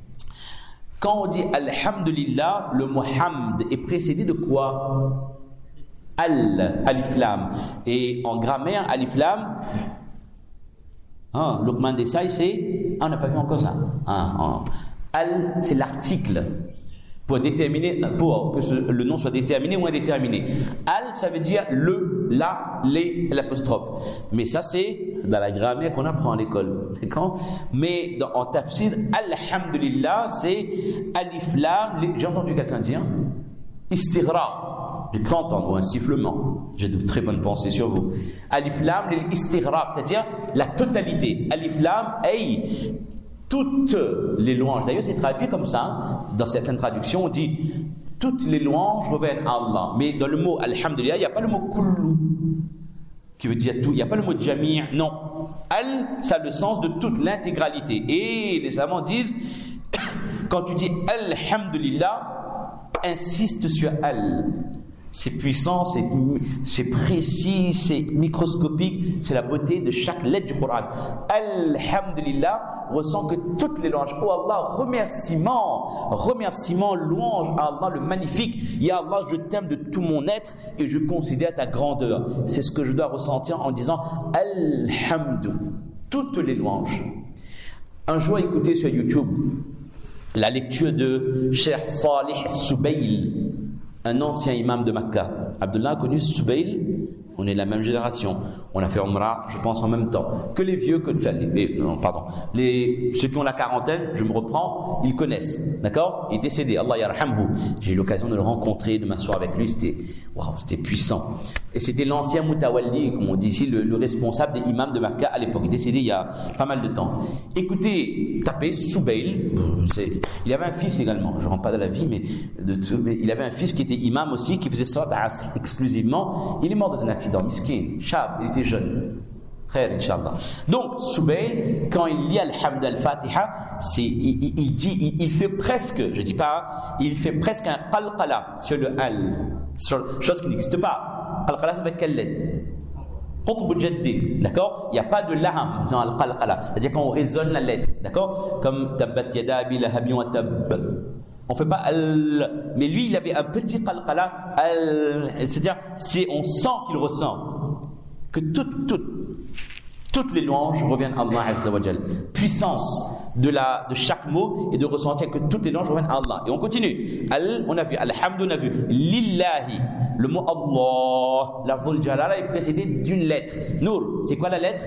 Quand on dit Alhamdulillah, le mot hamd est précédé de quoi? Alif Lam. Et en grammaire, Alif Lam, Luqman Desai, c'est, on n'a pas vu encore ça. Al, c'est l'article. pour que le nom soit déterminé ou indéterminé. Al, ça veut dire le, la, les, l'apostrophe. Mais ça, c'est dans la grammaire qu'on apprend à l'école. D'accord? Mais en tafsir, alhamdulillah, c'est alif lam. J'ai entendu quelqu'un dire istighraq. J'ai cru entendre, ou un sifflement. J'ai de très bonnes pensées sur vous. Alif lam, l'istighraq, c'est-à-dire la totalité. Alif lam, ay. Toutes les louanges, d'ailleurs c'est traduit comme ça, hein. Dans certaines traductions on dit toutes les louanges reviennent à Allah, mais dans le mot alhamdulillah il n'y a pas le mot kullu qui veut dire tout, il n'y a pas le mot jami', non. Al, ça a le sens de toute l'intégralité, et les savants disent quand tu dis alhamdulillah, insiste sur al. C'est puissant, c'est précis, c'est microscopique, c'est la beauté de chaque lettre du Coran. Alhamdulillah, ressent que toutes les louanges, oh Allah, remerciement, louange à Allah le magnifique. Ya Allah, je t'aime de tout mon être et je considère ta grandeur. C'est ce que je dois ressentir en disant Alhamdu, toutes les louanges. Un jour, écoutez sur YouTube la lecture de Cheikh Salih Soubail, un ancien imam de Makkah. Abdullah a connu Soubail, on est de la même génération. On a fait Umrah, je pense, en même temps. Que les vieux, ceux qui ont la quarantaine, je me reprends, ils connaissent. D'accord? Il est décédé, Allah yarhamhu. J'ai eu l'occasion de le rencontrer, de m'asseoir avec lui, c'était puissant. Et c'était l'ancien Mutawalli, comme on dit ici, le responsable des imams de Makkah à l'époque. Il est décédé il y a pas mal de temps. Écoutez, tapez Soubail. Il avait un fils également, je ne rentre pas dans la vie, mais il avait un fils qui était imam aussi, qui faisait ça exclusivement. Il est mort dans un accident, miskin, shab, il était jeune. Khair, Inch'Allah. Donc, Soubail, quand il lit Alhamd al-Fatiha, il fait presque, je dis pas, il fait presque un qalqala sur le al, chose qui n'existe pas. Qalqala, c'est avec quelle lettre? Qutb Jaddi, d'accord? Il n'y a pas de laham dans al-qalqala, c'est-à-dire qu'on résonne la lettre, d'accord? Comme tabbat yada abi lahabin wa tabb. On fait pas al, mais lui il avait un petit qalqala, c'est-à-dire on sent qu'il ressent que toutes les louanges reviennent à Allah Azza wa Jal. Puissance de chaque mot et de ressentir que toutes les louanges reviennent à Allah. Et on continue. On a vu alhamdu, on a vu lillahi. Le mot Allah, la Dhul Jalala est précédé d'une lettre. Nour, c'est quoi la lettre?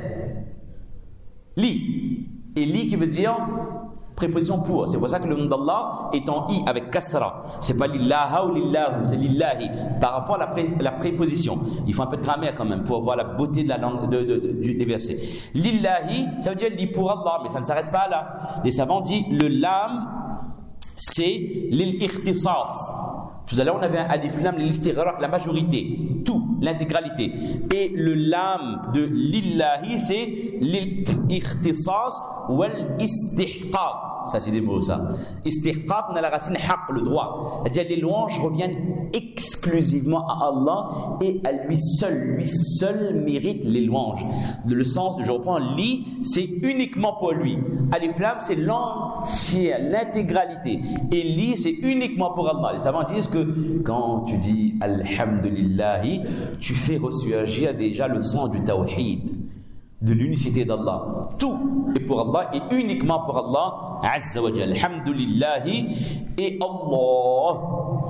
Li. Et li qui veut dire préposition pour. C'est pour ça que le nom d'Allah est en i avec kasra. C'est pas lillaha ou lillahu, c'est lillahi. Par rapport à la préposition. Il faut un peu de grammaire quand même pour voir la beauté de la langue des versets. Lillahi, ça veut dire li pour Allah, mais ça ne s'arrête pas là. Les savants disent le lam, c'est lil-ikhtisas. Tout à l'heure, on avait un alif lam, l'istighraq, la majorité, tout, l'intégralité. Et le lam de lillahi, c'est lil-ikhtisas wal istihqaq. Ça, c'est des mots, ça. Istihqaq, on a la racine haq, le droit. C'est-à-dire, les louanges reviennent exclusivement à Allah et à lui seul mérite les louanges. Le sens je reprends, li, c'est uniquement pour lui. Alif lam, c'est l'entière, l'intégralité. Et li, c'est uniquement pour Allah. Les savants disent que quand tu dis Alhamdulillahi, tu fais ressurgir déjà le sens du tawhid, de l'unicité d'Allah. Tout est pour Allah et uniquement pour Allah Azza wa Jal. Alhamdulillahi et Allah.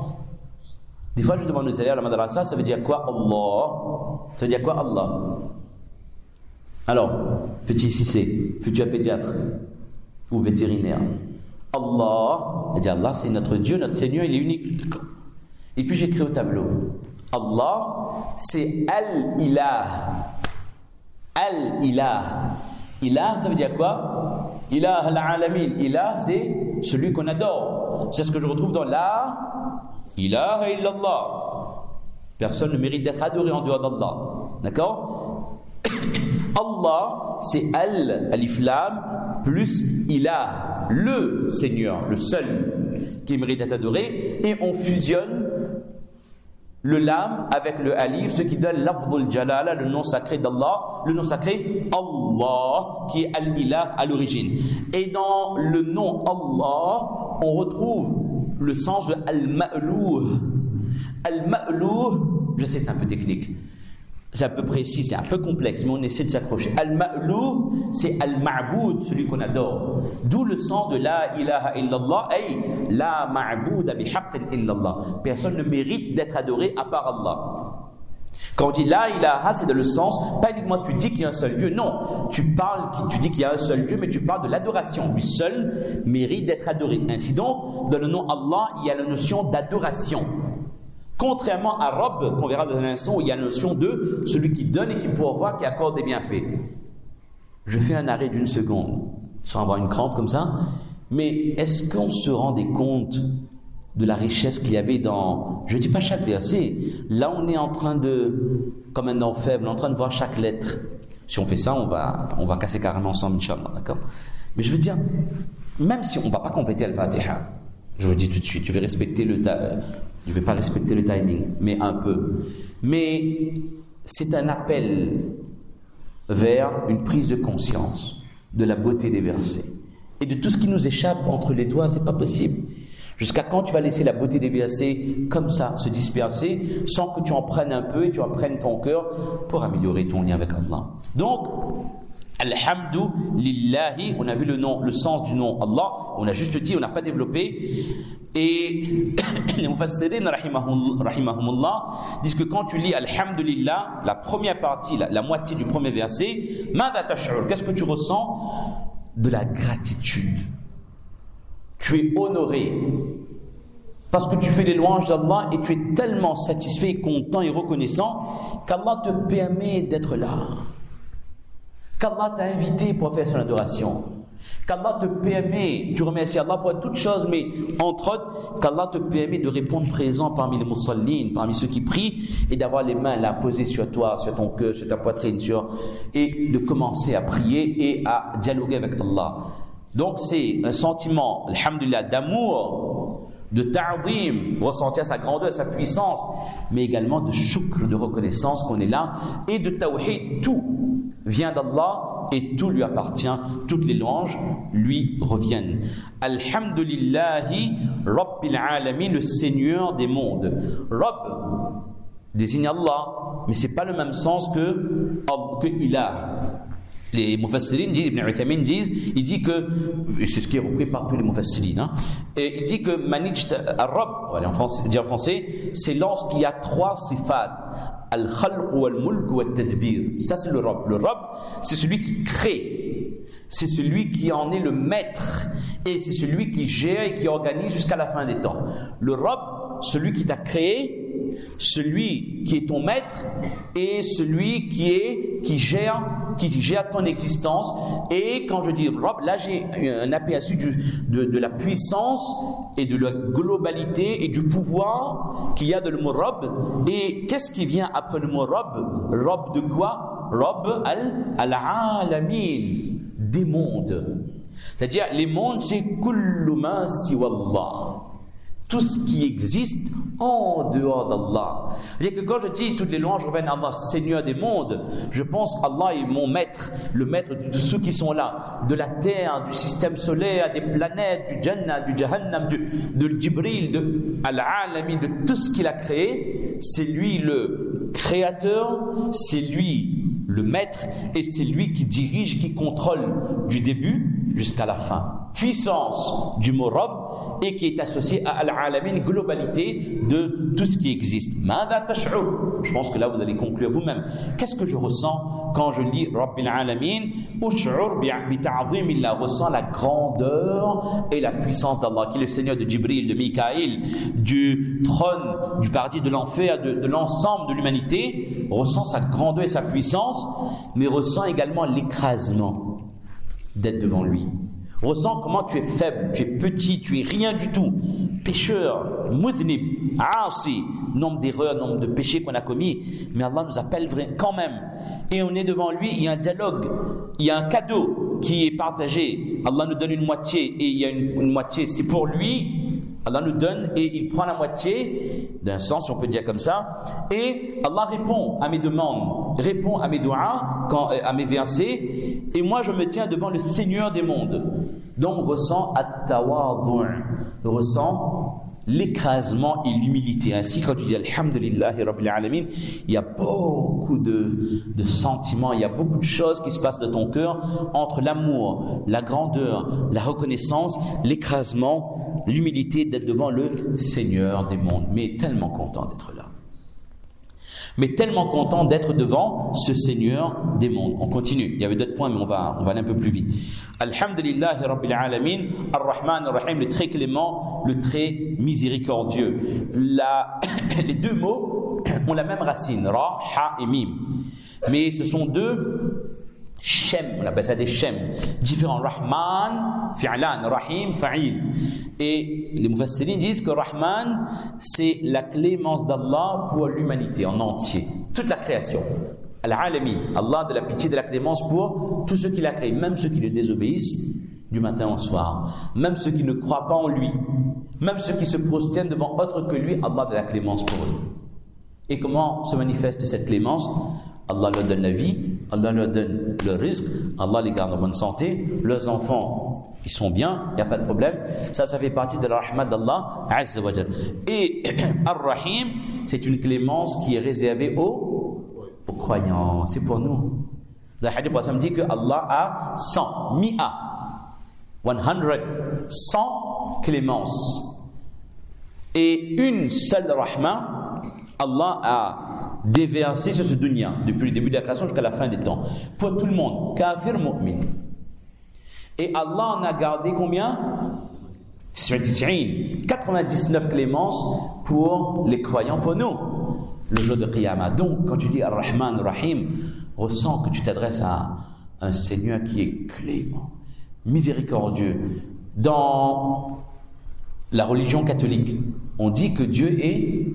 Des fois je demande aux élèves à la madrasa, ça veut dire quoi Allah? Ça veut dire quoi Allah? Alors, petit Cissé, futur pédiatre ou vétérinaire. Allah, c'est-à-dire Allah, c'est notre Dieu, notre Seigneur, il est unique. Et puis j'écris au tableau. Allah, c'est Al-Ilah. Al-Ilah. Ilah, ça veut dire quoi? Ilah al-alamin. Ilah, c'est celui qu'on adore. C'est ce que je retrouve dans la ilaha illallah. Personne ne mérite d'être adoré en dehors d'Allah. D'accord? Allah, c'est alif lam plus ilah, le Seigneur, le seul qui mérite d'être adoré, et on fusionne le lam avec le alif, ce qui donne l'afdhul jalala, le nom sacré d'Allah, le nom sacré Allah, qui est al-ilah à l'origine. Et dans le nom Allah, on retrouve le sens de al-ma'louh. Al-ma'louh, je sais c'est un peu technique, C'est un peu précis, c'est un peu complexe, mais on essaie de s'accrocher. Al-Ma'lou, c'est Al-Ma'boud, celui qu'on adore. D'où le sens de La ilaha illallah, ay La ma'bouda bihaqqin illallah. Personne ne mérite d'être adoré à part Allah. Quand on dit La ilaha, c'est dans le sens, pas uniquement tu dis qu'il y a un seul Dieu, non. Tu dis qu'il y a un seul Dieu, mais tu parles de l'adoration. Lui seul mérite d'être adoré. Ainsi donc, dans le nom Allah, il y a la notion d'adoration. Contrairement à Rabb, qu'on verra dans un instant, où il y a la notion de celui qui donne et qui pourvoit, qui accorde des bienfaits. Je fais un arrêt d'une seconde, sans avoir une crampe comme ça, mais est-ce qu'on se rendait compte de la richesse qu'il y avait dans, je ne dis pas chaque verset, là on est en train de, comme un enfant faible, en train de voir chaque lettre. Si on fait ça, on va casser carrément ensemble, Inch'Allah, d'accord? Mais je veux dire, même si on ne va pas compléter Al-Fatiha, je vous le dis tout de suite, je ne vais pas respecter le timing, mais un peu. Mais c'est un appel vers une prise de conscience de la beauté des versets. Et de tout ce qui nous échappe entre les doigts, c'est pas possible. Jusqu'à quand tu vas laisser la beauté des versets comme ça se disperser sans que tu en prennes un peu et tu en prennes ton cœur pour améliorer ton lien avec Allah. Donc, Alhamdu lillahi, on a vu le sens du nom Allah, on a juste dit, on n'a pas développé. Et les mufassirin rahimahumullah disent que quand tu lis Alhamdulillah, la première partie, la moitié du premier verset, Mada tash'ur, qu'est-ce que tu ressens? De la gratitude. Tu es honoré parce que tu fais les louanges d'Allah et tu es tellement satisfait, content et reconnaissant qu'Allah te permet d'être là, qu'Allah t'a invité pour faire son adoration, qu'Allah te permet, tu remercies Allah pour toutes choses, mais entre autres qu'Allah te permet de répondre présent parmi les musallin, parmi ceux qui prient, et d'avoir les mains là posées sur toi, sur ton cœur, sur ta poitrine, et de commencer à prier et à dialoguer avec Allah. Donc c'est un sentiment, alhamdulillah, d'amour, de ta'zim, ressentir sa grandeur, sa puissance, mais également de shukr, de reconnaissance qu'on est là, et de tawhid. Tout vient d'Allah et tout lui appartient, toutes les louanges lui reviennent. Alhamdulillahi Rabbil Alamin, le Seigneur des mondes. Rabb désigne Allah, mais c'est pas le même sens que Ilah. Les mufassirin disent, Ibn Uthaymin il dit que, et c'est ce qui est repris par tous les mufassirin, et il dit que Manijt al-Rabb, en français, c'est lorsqu'il y a trois sifat, al-khalq wal-mulk wal-tadbir. Ça c'est le Rabb. Le Rabb, c'est celui qui crée, c'est celui qui en est le maître, et c'est celui qui gère et qui organise jusqu'à la fin des temps. Le Rabb, celui qui t'a créé, celui qui est ton maître et celui qui gère ton existence. Et quand je dis Rabb, là j'ai un aperçu de la puissance et de la globalité et du pouvoir qu'il y a dans le mot Rabb. Et qu'est-ce qui vient après le mot Rabb? Rabb de quoi? Rabb al-alamin, des mondes. C'est-à-dire les mondes, c'est kullu ma siwallah, tout ce qui existe en dehors d'Allah. C'est-à-dire que quand je dis toutes les louanges reviennent à Allah, Seigneur des mondes, je pense Allah est mon maître, le maître de ceux qui sont là, de la terre, du système solaire, des planètes, du Jannah, du Jahannam, de Jibril, de Al-Alami, de tout ce qu'il a créé. C'est lui le créateur, c'est lui le maître, et c'est lui qui dirige, qui contrôle du début jusqu'à la fin. Puissance du mot Rabb, et qui est associé à Al-Alamin, globalité de tout ce qui existe. Mada tash'ur, je pense que là vous allez conclure vous-même. Qu'est-ce que je ressens quand je lis Rabbil Alamin? Ush'ur bi ta'zimillah, ressens la grandeur et la puissance d'Allah, qui est le Seigneur de Jibril, de Mikaïl, du trône, du paradis, de l'enfer, de l'ensemble de l'humanité. Ressens sa grandeur et sa puissance, mais ressens également l'écrasement d'être devant lui. Ressens comment tu es faible, tu es petit, tu es rien du tout, pécheur, mudhnib, aasi, nombre d'erreurs, nombre de péchés qu'on a commis, mais Allah nous appelle quand même, et on est devant lui, il y a un dialogue, il y a un cadeau qui est partagé. Allah nous donne une moitié, et il y a une moitié, c'est pour lui. Allah nous donne et il prend la moitié, d'un sens on peut dire comme ça, et Allah répond à mes demandes, répond à mes doigts, à mes versets, et moi je me tiens devant le Seigneur des mondes. Donc ressens at-tawadu', ressens l'écrasement et l'humilité. Ainsi, quand tu dis Alhamdulillahi Rabbil Alamin, il y a beaucoup de sentiments, il y a beaucoup de choses qui se passent dans ton cœur entre l'amour, la grandeur, la reconnaissance, l'écrasement, l'humilité d'être devant le Seigneur des mondes. Mais tellement content d'être là. Mais tellement content d'être devant ce Seigneur des mondes. On continue. Il y avait d'autres points, mais on va aller un peu plus vite. Alhamdulillahi Rabbil Alamin, Ar-Rahman Ar-Rahim, le très clément, le très miséricordieux. Les deux mots ont la même racine, Ra, Ha et Mim. Mais ce sont deux Shem, on appelle ça des Shem, différents. Rahman, Fi'lan, Rahim, Fa'il. Et les Mufassirin disent que Rahman, c'est la clémence d'Allah pour l'humanité en entier, toute la création. Al-Alamin, Allah de la pitié, de la clémence pour tous ceux qu'il a créés, même ceux qui le désobéissent du matin au soir, même ceux qui ne croient pas en lui, même ceux qui se prosternent devant autre que lui, Allah de la clémence pour eux. Et comment se manifeste cette clémence? Allah leur donne la vie, Allah leur donne le risque, Allah les garde en bonne santé, leurs enfants, ils sont bien, il n'y a pas de problème. Ça fait partie de la rahmat d'Allah Azza wa Jal. Et Ar-Rahim, c'est une clémence qui est réservée aux croyants. C'est pour nous. Dans le hadith, ça me dit que Allah a 100, 100 clémences. Et une seule rahma, Allah a déversé sur ce dunya, depuis le début de la création jusqu'à la fin des temps, pour tout le monde, kafir, mu'min. Et Allah en a gardé combien? 99 clémences pour les croyants, pour nous, le jour de Qiyamah. Donc, quand tu dis Ar-Rahman, Ar-Rahim, ressens que tu t'adresses à un Seigneur qui est clément, miséricordieux. Dans la religion catholique, on dit que Dieu est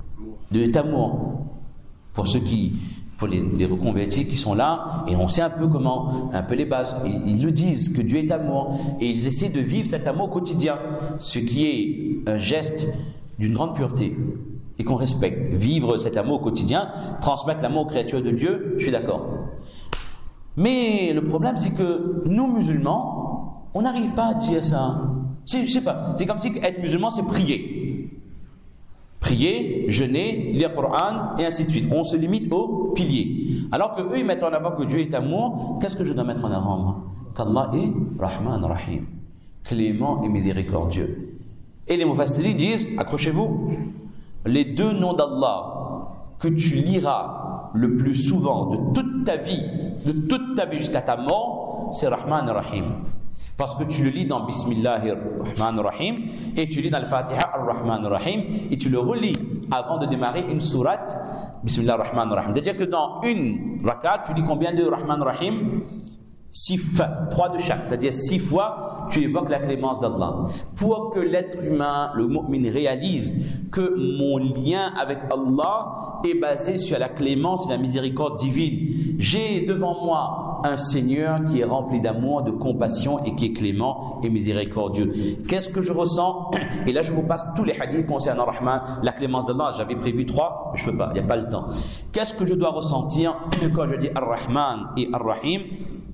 amour. Pour ceux pour les reconvertis qui sont là, et on sait un peu les bases, ils le disent, que Dieu est amour, et ils essaient de vivre cet amour au quotidien, ce qui est un geste d'une grande pureté, et qu'on respecte. Vivre cet amour au quotidien, transmettre l'amour aux créatures de Dieu, je suis d'accord. Mais le problème, c'est que nous, musulmans, on n'arrive pas à dire ça. Je sais pas, c'est comme si être musulman, c'est prier. Prier, jeûner, lire le Coran, et ainsi de suite. On se limite aux piliers. Alors que eux, ils mettent en avant que Dieu est amour. Qu'est-ce que je dois mettre en avant, moi? Qu'Allah est Rahman Rahim, clément et miséricordieux. Et les Mufassirin disent, accrochez-vous, les deux noms d'Allah que tu liras le plus souvent de toute ta vie jusqu'à ta mort, c'est Rahman Rahim. Parce que tu le lis dans Bismillahir Rahmanir Rahim, et tu lis dans le Fatiha Ar-Rahmanir Rahim, et tu le relis avant de démarrer une sourate Bismillahir Rahmanir Rahim. C'est-à-dire que dans une rakat, tu lis combien de Rahmanir Rahim? 3 de chaque, c'est-à-dire 6 fois tu évoques la clémence d'Allah. Pour que l'être humain, le mu'min, réalise que mon lien avec Allah est basé sur la clémence et la miséricorde divine. J'ai devant moi un Seigneur qui est rempli d'amour, de compassion et qui est clément et miséricordieux. Qu'est-ce que je ressens? Et là je vous passe tous les hadiths concernant Rahman, la clémence d'Allah. J'avais prévu 3, je peux pas, il n'y a pas le temps. Qu'est-ce que je dois ressentir quand je dis Ar-Rahman et Ar-Rahim?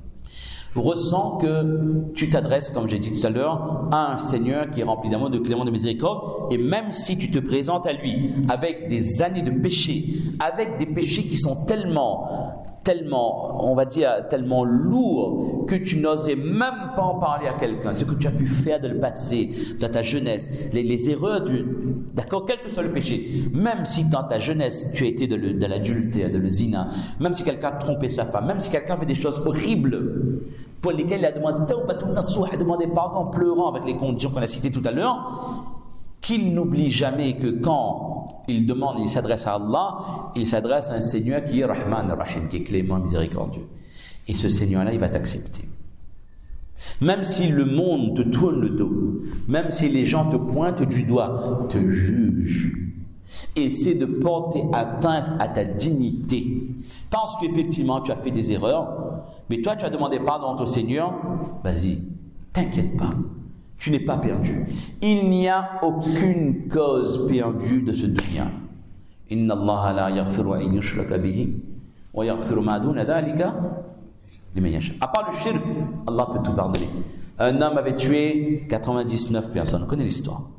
Ressens que tu t'adresses, comme j'ai dit tout à l'heure, à un Seigneur qui est rempli d'amour, de clément, de miséricorde, et même si tu te présentes à lui avec des années de péché, avec des péchés qui sont tellement, on va dire, tellement lourds que tu n'oserais même pas en parler à quelqu'un, ce que tu as pu faire de le passé, dans ta jeunesse, les erreurs, d'accord, quel que soit le péché, même si dans ta jeunesse tu as été de l'adultère, de le zina, même si quelqu'un a trompé sa femme, même si quelqu'un fait des choses horribles pour lesquelles il a demandé pardon en pleurant avec les conditions qu'on a citées tout à l'heure, qu'il n'oublie jamais que quand il demande, il s'adresse à Allah, il s'adresse à un Seigneur qui est Rahman Rahim, qui est clément, miséricordieux. Et ce Seigneur-là, il va t'accepter. Même si le monde te tourne le dos, même si les gens te pointent du doigt, te jugent, essaie de porter atteinte à ta dignité. Pense qu'effectivement tu as fait des erreurs, mais toi tu as demandé pardon au Seigneur, vas-y, t'inquiète pas, tu n'es pas perdu. Il n'y a aucune cause perdue de ce dunya. Inna Allah la yaghfiru an yushraka bihi wa yaghfiru ma duna dhalika liman yasha. À part le shirk, Allah peut tout pardonner. Un homme avait tué 99 personnes, on connaît l'histoire.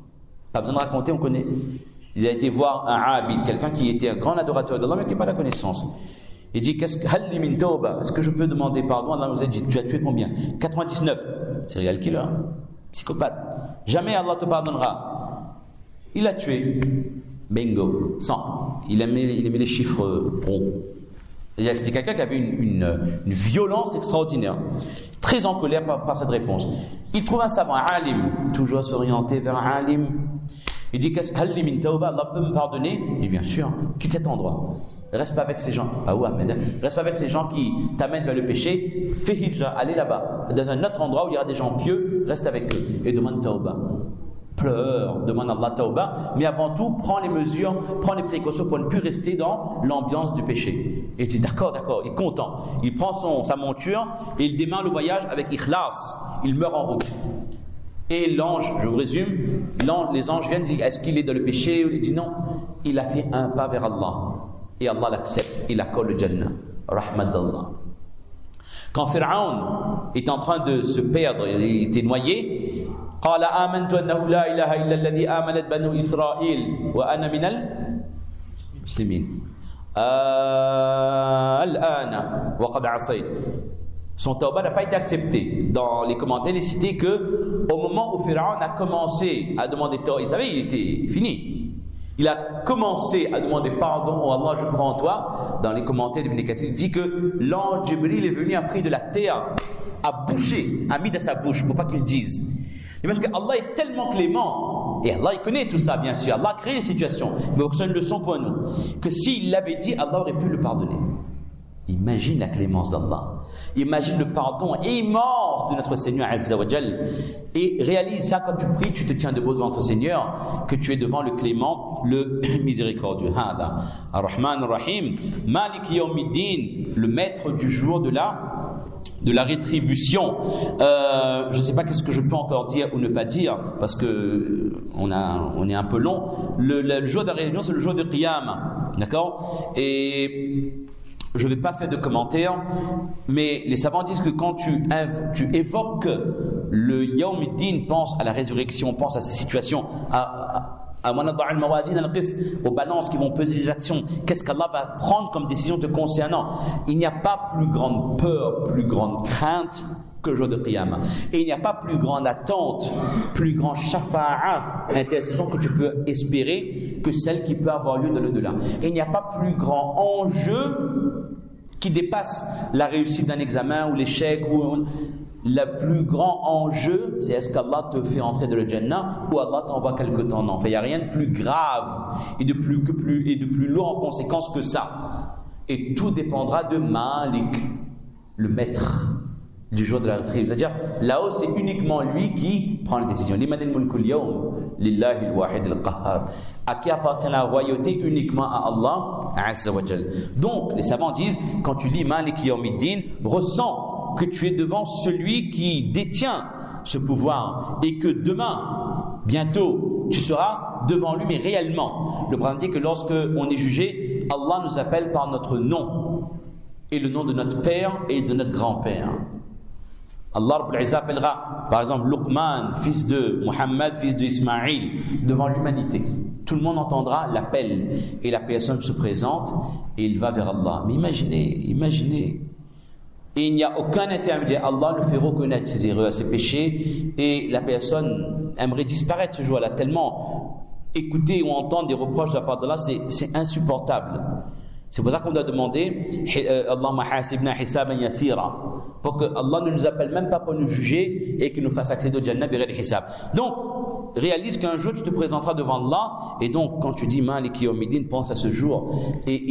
Pas besoin de raconter, on connaît. Il a été voir un abid, quelqu'un qui était un grand adorateur d'Allah, mais qui n'a pas la connaissance. Il dit, est-ce que je peux demander pardon? Allah nous a dit, tu as tué combien? 99. Serial killer, psychopathe. Jamais Allah te pardonnera. Il a tué. Bingo. 100. Il aimait les chiffres ronds. C'était quelqu'un qui avait une violence extraordinaire. Très en colère par cette réponse. Il trouve un savant, un alim, toujours s'orienter vers un alim. Il dit, Allah peut me pardonner? Il dit, bien sûr, quitte cet endroit. Reste pas avec ces gens. Ah ouais, mais reste pas avec ces gens qui t'amènent vers le péché. Fais hijra, allez là-bas. Dans un autre endroit où il y aura des gens pieux, reste avec eux. Et demande tauba. Pleure, demande à Allah tauba. Mais avant tout, prends les mesures, prends les précautions pour ne plus rester dans l'ambiance du péché. Et il dit, d'accord, il est content. Il prend sa monture et il démarre le voyage avec ikhlas. Il meurt en route. Et l'ange, je vous résume, les anges viennent dire, est-ce qu'il est dans le péché? Il dit non. Il a fait un pas vers Allah. Et Allah l'accepte, il accorde le Jannah. Rahmat d'Allah. Quand Pharaon est en train de se perdre, il était noyé, قال آمنت أنه لا إله إلا الذي آمنت بنو إسرائيل وأنا من المسلمين الآن وقد عصيت. Son tawbah n'a pas été accepté. Dans les commentaires, il est cité que au moment où Pharaon a commencé à demander tawbah, il savait qu'il était fini. Il a commencé à demander pardon, oh Allah, je crois en toi. Dans les commentaires d'Ibn Kathir, il dit que l'ange Jibril est venu, a pris de la terre, a bouché, a mis dans sa bouche pour pas qu'il dise. Et parce que Allah est tellement clément, et Allah il connaît tout ça bien sûr, Allah a créé les situations, mais c'est une leçon pour nous, que s'il l'avait dit, Allah aurait pu le pardonner. Imagine la clémence d'Allah. Imagine le pardon immense de notre Seigneur Azza wa Jal. Et réalise ça quand tu pries, tu te tiens debout devant ton Seigneur, que tu es devant le clément, le miséricordieux. Hada Ar-Rahman Ar-Rahim, Malik Yawmiddin, le maître du jour de la rétribution. Je ne sais pas qu'est-ce que je peux encore dire ou ne pas dire, parce que on est un peu long. Le jour de la réunion, c'est le jour de Qiyam, d'accord? Et je ne vais pas faire de commentaires, mais les savants disent que quand tu évoques le Yawmiddin, pense à la résurrection, pense à ces situations, aux balances qui vont peser les actions, qu'est-ce qu'Allah va prendre comme décision te concernant. Il n'y a pas plus grande peur, plus grande crainte que le jour de Qiyamah. Et il n'y a pas plus grande attente, plus grand shafa'a, intercession que tu peux espérer que celle qui peut avoir lieu de l'au-delà. Et il n'y a pas plus grand enjeu qui dépasse la réussite d'un examen ou l'échec ou le plus grand enjeu, c'est est-ce qu'Allah te fait entrer dans le Jannah ou Allah t'envoie quelque temps. Non, il n'y a rien de plus grave et de plus lourd en conséquence que ça. Et tout dépendra de Malik, le maître du jour de la rétribution. C'est-à-dire, là-haut, c'est uniquement lui qui prend la décision. Liman al-mulku al-yawm lillahi al-wahid al-qahhar. À qui appartient la royauté? Uniquement à Allah Azza wa Jal. Donc, les savants disent, quand tu lis Malik Yawmiddin, ressens que tu es devant celui qui détient ce pouvoir et que demain, bientôt, tu seras devant lui, mais réellement. Le Coran dit que lorsque on est jugé, Allah nous appelle par notre nom et le nom de notre père et de notre grand-père. Allah Rabbul Izzah appellera par exemple Luqman, fils de Muhammad, fils de Ismaïl, devant l'humanité. Tout le monde entendra l'appel et la personne se présente et il va vers Allah. Mais imaginez. Et il n'y a aucun intermédiaire. Allah le fait reconnaître ses erreurs, ses péchés, et la personne aimerait disparaître ce jour-là. Tellement écouter ou entendre des reproches de la part d'Allah, c'est insupportable. C'est pour ça qu'on doit demander Allahumma hasibna hisaban yasira, pour que Allah ne nous appelle même pas pour nous juger et qu'il nous fasse accéder au Jannah bighayri hisab. Donc réalise qu'un jour tu te présenteras devant Allah, et donc quand tu dis Maliki Yawmiddin, pense à ce jour. Et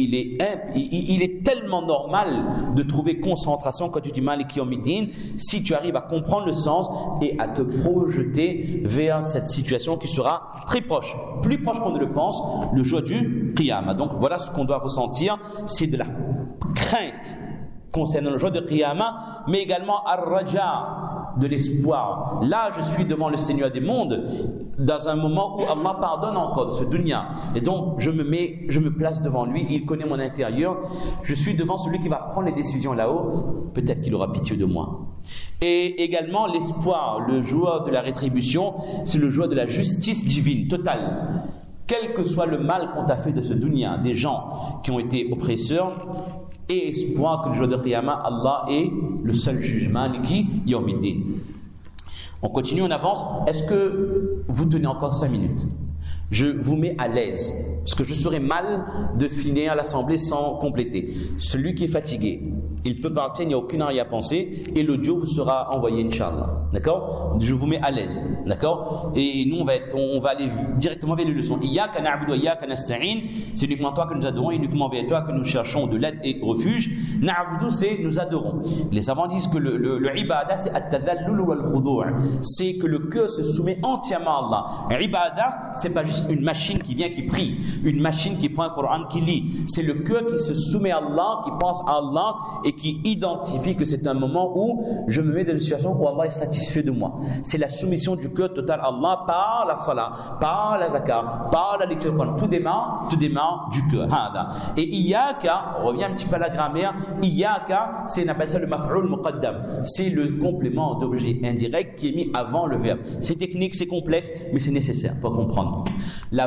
il est tellement normal de trouver concentration quand tu dis Maliki Yawmiddin, si tu arrives à comprendre le sens et à te projeter vers cette situation qui sera très proche, plus proche qu'on ne le pense, le jour du Qiyamah. Donc voilà ce qu'on doit ressentir, c'est de la crainte concernant le jour de Qiyamah, mais également ar-raja, de l'espoir. Là, je suis devant le Seigneur des mondes, dans un moment où Allah pardonne encore de ce dunya. Et donc, je me place devant lui, il connaît mon intérieur. Je suis devant celui qui va prendre les décisions là-haut. Peut-être qu'il aura pitié de moi. Et également, l'espoir, le jour de la rétribution, c'est le jour de la justice divine, totale. Quel que soit le mal qu'on t'a fait de ce dunya, des gens qui ont été oppresseurs, et espoir que le jour de Qiyamah, Allah est le seul jugement, Maliki Yawmiddin. On continue, on avance. Est-ce que vous tenez encore 5 minutes? Je vous mets à l'aise, parce que je serais mal de finir l'assemblée sans compléter. Celui qui est fatigué, il peut partir, il n'y a aucune arrière-pensée, et l'audio vous sera envoyé, Inch'Allah. D'accord? Je vous mets à l'aise. D'accord? Et nous, on va aller directement vers les leçons. Iyyaka na'budu wa iyyaka nasta'in. C'est uniquement toi que nous adorons, uniquement vers toi que nous cherchons de l'aide et refuge. Na'budu, c'est nous adorons. Les savants disent que le ibada, c'est at-tadhallul wal khudu'. C'est que le cœur se soumet entièrement à Allah. Ibada, c'est pas juste une machine qui vient, qui prie, une machine qui prend un Coran, qui lit. C'est le cœur qui se soumet à Allah, qui pense à Allah et qui identifie que c'est un moment où je me mets dans une situation où Allah est satisfait de moi. C'est la soumission du cœur total à Allah par la salat, par la zakat, par la lecture du Coran. Tout démarre du cœur. Et iyyaka, on revient un petit peu à la grammaire, iyyaka, on appelle ça le maf'ul muqaddam. C'est le complément d'objet indirect qui est mis avant le verbe. C'est technique, c'est complexe, mais c'est nécessaire pour comprendre. La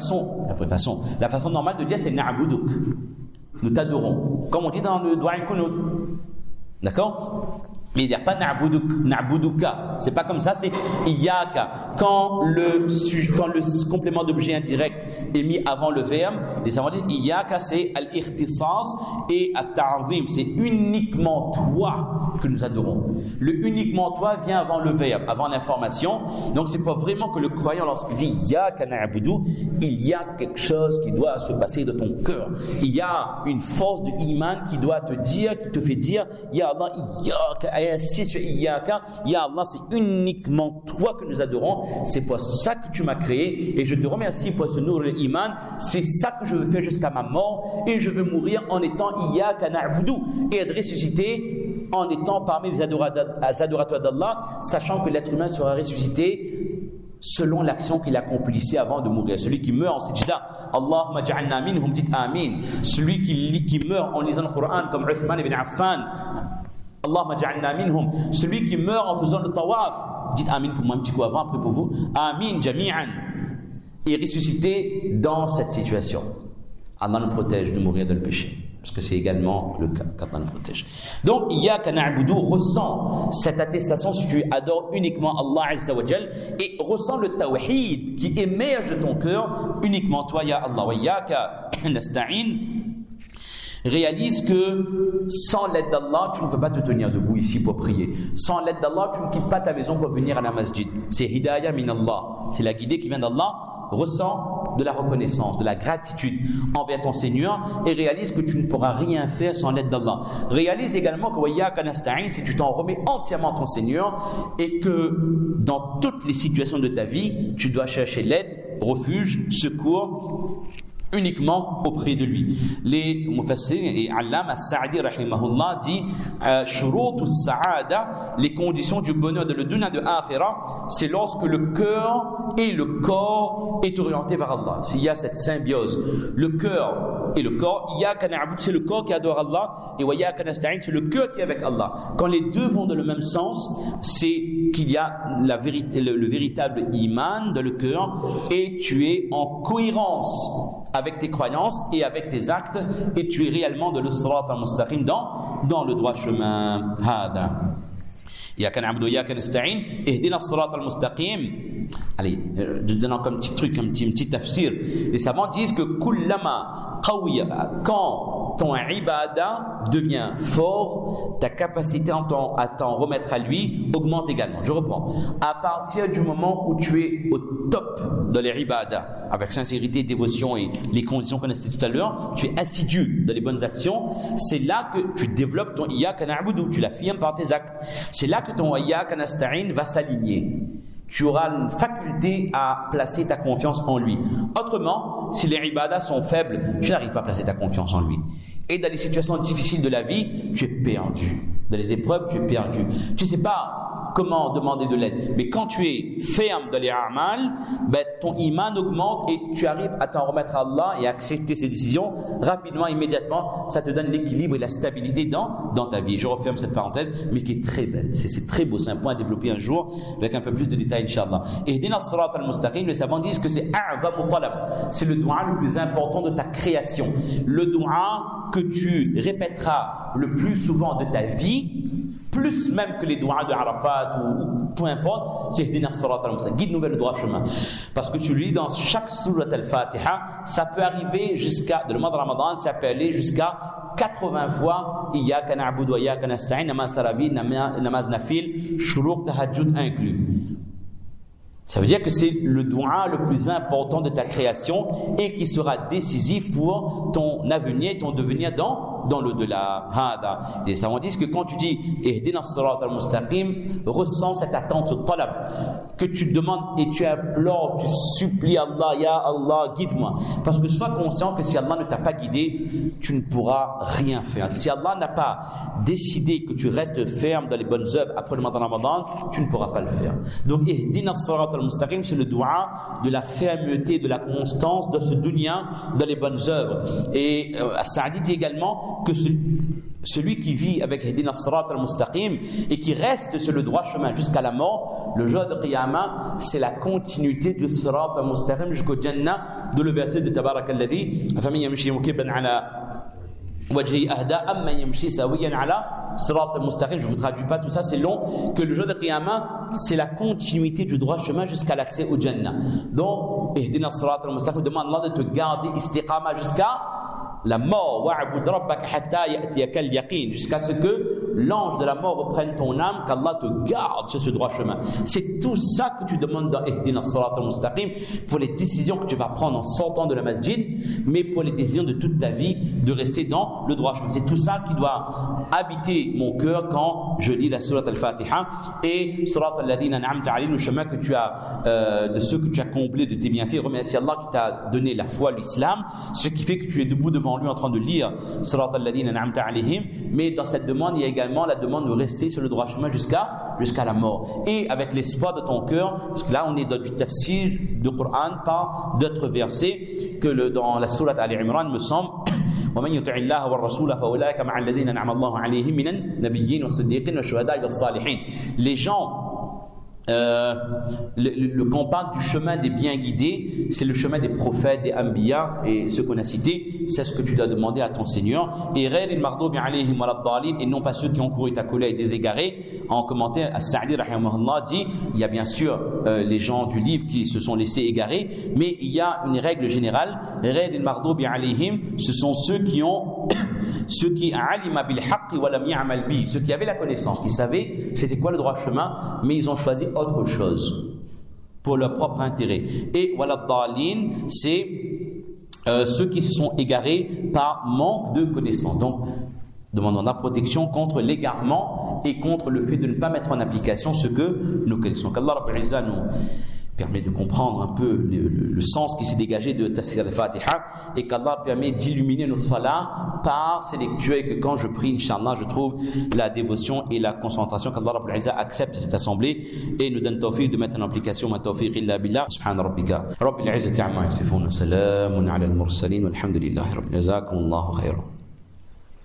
façon normale de dire c'est na'buduk. Nous t'adorons. Comme on dit dans le Dua al-Kunut. D'accord? Mais il n'y a pas na'buduka. C'est pas comme ça, c'est iyyaka. Quand le complément d'objet indirect est mis avant le verbe, les savants disent iyyaka, c'est al-ikhtisas et at-ta'zim. C'est uniquement toi que nous adorons. Le uniquement toi vient avant le verbe, avant l'information. Donc c'est pas vraiment que le croyant, lorsqu'il dit iyyaka na'budu, il y a quelque chose qui doit se passer de ton cœur. Il y a une force de iman qui doit te dire, qui te fait dire, ya Allah, iyyaka. Ya Allah, c'est uniquement toi que nous adorons, c'est pour ça que tu m'as créé et je te remercie pour ce nour iman, c'est ça que je veux faire jusqu'à ma mort et je veux mourir en étant iyyaka na'budu et être ressuscité en étant parmi les adorateurs d'Allah, sachant que l'être humain sera ressuscité selon l'action qu'il accomplissait avant de mourir. Celui qui meurt en sijda, Allahumma ja'alna minhum, dites amin. Celui qui meurt en lisant le Coran comme Uthman ibn Affan, Allahumma ja'alna minhum. Celui qui meurt en faisant le tawaf, dites amin pour moi un petit coup avant, après pour vous, amin jami'an, est ressuscité dans cette situation. Allah nous protège de mourir dans le péché, parce que c'est également le cas quand Allah nous protège. Donc iyyaka na'budu, ressens cette attestation si tu adores uniquement Allah Azza wa Jal, et ressens le tawhid qui émerge de ton cœur, uniquement toi ya Allah. Wa iyyaka nasta'in. Réalise que sans l'aide d'Allah, tu ne peux pas te tenir debout ici pour prier. Sans l'aide d'Allah, tu ne quittes pas ta maison pour venir à la masjid. C'est hidayah min Allah. C'est la guidée qui vient d'Allah. Ressens de la reconnaissance, de la gratitude envers ton Seigneur et réalise que tu ne pourras rien faire sans l'aide d'Allah. Réalise également que wayyaka nasta'in, si tu t'en remets entièrement à ton Seigneur et que dans toutes les situations de ta vie, tu dois chercher l'aide, refuge, secours uniquement auprès de lui. Les Mufassir et Allama As-Sa'di rahimahullah dit shurutu sa'ada, les conditions du bonheur de le dunya de akhira, c'est lorsque le cœur et le corps est orienté vers Allah. S'il y a cette symbiose, le cœur et le corps, iyyaka na'budu, c'est le corps qui adore Allah, et wa iyyaka nasta'in, c'est le cœur qui est avec Allah. Quand les deux vont dans le même sens, c'est qu'il y a la vérité, le véritable iman dans le cœur, et tu es en cohérence avec tes croyances et avec tes actes, et tu es réellement de l'sirat al-mustaqim dans le droit chemin. Hada. Iyyaka na'budu wa iyyaka nasta'in, ihdina as-sirat al-mustaqim. Allez, je donne encore un petit truc, un petit tafsir. Les savants disent que kullama qawiya, quand ton ibada devient fort, ta capacité à t'en remettre à lui augmente également. Je reprends. À partir du moment où tu es au top de l'ibada, avec sincérité, dévotion et les conditions qu'on a citées tout à l'heure, tu es assidu dans les bonnes actions, c'est là que tu développes ton iyyaka na'budu, tu l'affirmes par tes actes. C'est là que ton iyyaka nasta'in va s'aligner. Tu auras une faculté à placer ta confiance en lui. Autrement, si les ibadas sont faibles, tu n'arrives pas à placer ta confiance en lui. Et dans les situations difficiles de la vie, tu es perdu. Dans les épreuves, tu es perdu. Tu ne sais pas comment demander de l'aide. Mais quand tu es ferme dans les a'mal, ton iman augmente et tu arrives à t'en remettre à Allah et à accepter ses décisions rapidement, immédiatement. Ça te donne l'équilibre et la stabilité dans ta vie. Je referme cette parenthèse, mais qui est très belle. C'est très beau. C'est un point à développer un jour avec un peu plus de détails, Inch'Allah. Et Ihdina as-sirat al-mustaqim, les savants disent que c'est a'zamu talab. C'est le doua le plus important de ta création. Le doua que tu répéteras le plus souvent de ta vie, plus même que les doigts de Arafat ou peu importe, c'est Ihdina as-sirat al-mustaqim, guide-nous le droit chemin. Parce que tu lis dans chaque sourate al-Fatiha, ça peut arriver jusqu'à, dans le mois de Ramadan, ça peut aller jusqu'à 80 fois, Iyyaka na'budu wa iyyaka nasta'in, namaz tarawih, namaz nafil, shuruq, tahajjud inclus. Ça veut dire que c'est le doua le plus important de ta création et qui sera décisif pour ton avenir, ton devenir dans l'au-delà. Et ça, on dit que quand tu dis Ihdina as-sirat al-mustaqim, ressens cette attente, ce talab, que tu demandes et tu implores, tu supplies Allah, Ya Allah, guide-moi. Parce que sois conscient que si Allah ne t'a pas guidé, tu ne pourras rien faire. Si Allah n'a pas décidé que tu restes ferme dans les bonnes œuvres après le mois de Ramadan, tu ne pourras pas le faire. Donc Ihdina as-sirat al-mustaqim, c'est le doua de la fermeté, de la constance dans ce dunya, dans les bonnes œuvres. Et As-Sa'di dit également que celui qui vit avec Ihdina as-sirat al-mustaqim et qui reste sur le droit chemin jusqu'à la mort, le jour de Qiyamah, c'est la continuité du sirat al-mustaqim jusqu'au Jannah, de le verset de Tabarak alladhi faman yamshi mukibban ala wajhi ahda amma yamshi sawiyan ala sirat al-mustaqim. Je vous traduis pas tout ça, c'est long. Que le jour de Qiyamah, c'est la continuité du droit chemin jusqu'à l'accès au Jannah. Donc Ihdina as-sirat al-mustaqim demande Allah de te garder istiqama jusqu'à la mort, wa'bud rabbaka hatta ya'tiyaka al-yaqin, jusqu'à ce que l'ange de la mort reprenne ton âme, qu'Allah te garde sur ce droit chemin. C'est tout ça que tu demandes dans Ihdina as-sirat al-mustaqim pour les décisions que tu vas prendre en sortant de la masjid, mais pour les décisions de toute ta vie de rester dans le droit chemin. C'est tout ça qui doit habiter mon cœur quand je lis la sourate al-Fatiha et surat alladhina an'amta alayhim, le chemin que tu as de ceux que tu as comblés de tes bienfaits. Remercie Allah qui t'a donné la foi, l'islam, ce qui fait que tu es debout devant lui en train de lire surat alladhina an'amta alayhim. Mais dans cette demande, il y a également la demande de rester sur le droit chemin jusqu'à la mort, et avec l'espoir de ton cœur, parce que là on est dans du tafsir de Coran, pas d'autres versets que dans la sourate Al-Imran, me semble. ومن يطع الله والرسول فأولئك مع الذين أنعم الله عليهم من النبيين والصديقين والشهداء والصالحين. Les gens le compact du chemin des bien guidés, c'est le chemin des prophètes, des anbiya et ceux qu'on a cités. C'est ce que tu dois demander à ton Seigneur. Et ghayril maghdubi alayhim waladdallin, et non pas ceux qui ont couru ta colère et des égarés. En commentaire, As-Sa'di rahimahullah dit, il y a bien sûr les gens du livre qui se sont laissés égarer, mais il y a une règle générale. Ghayril maghdubi alayhim, ce sont ceux qui alima bil haqqi wa lam ya'mal bi, ceux qui avaient la connaissance, qui savaient c'était quoi le droit chemin, mais ils ont choisi autre chose pour leur propre intérêt. Et waladdallin, c'est ceux qui se sont égarés par manque de connaissance. Donc demandons la protection contre l'égarement et contre le fait de ne pas mettre en application ce que nous connaissons. Qu'Allah Rabbul Izzah nous permet de comprendre un peu le sens qui s'est dégagé de Tafsir al-Fatiha, et qu'Allah permet d'illuminer nos salats par ces lectures, et que quand je prie, Inch'Allah, je trouve la dévotion et la concentration. Qu'Allah Rabbul Izzah accepte cette assemblée et nous donne tawfiq de mettre en application. Ma tawfiq illa billah. Subhana rabbika Rabbil Izzati amma yasifun, wa salamun ala al-mursalin, walhamdulillahi rabbil jazakumullahu khairan.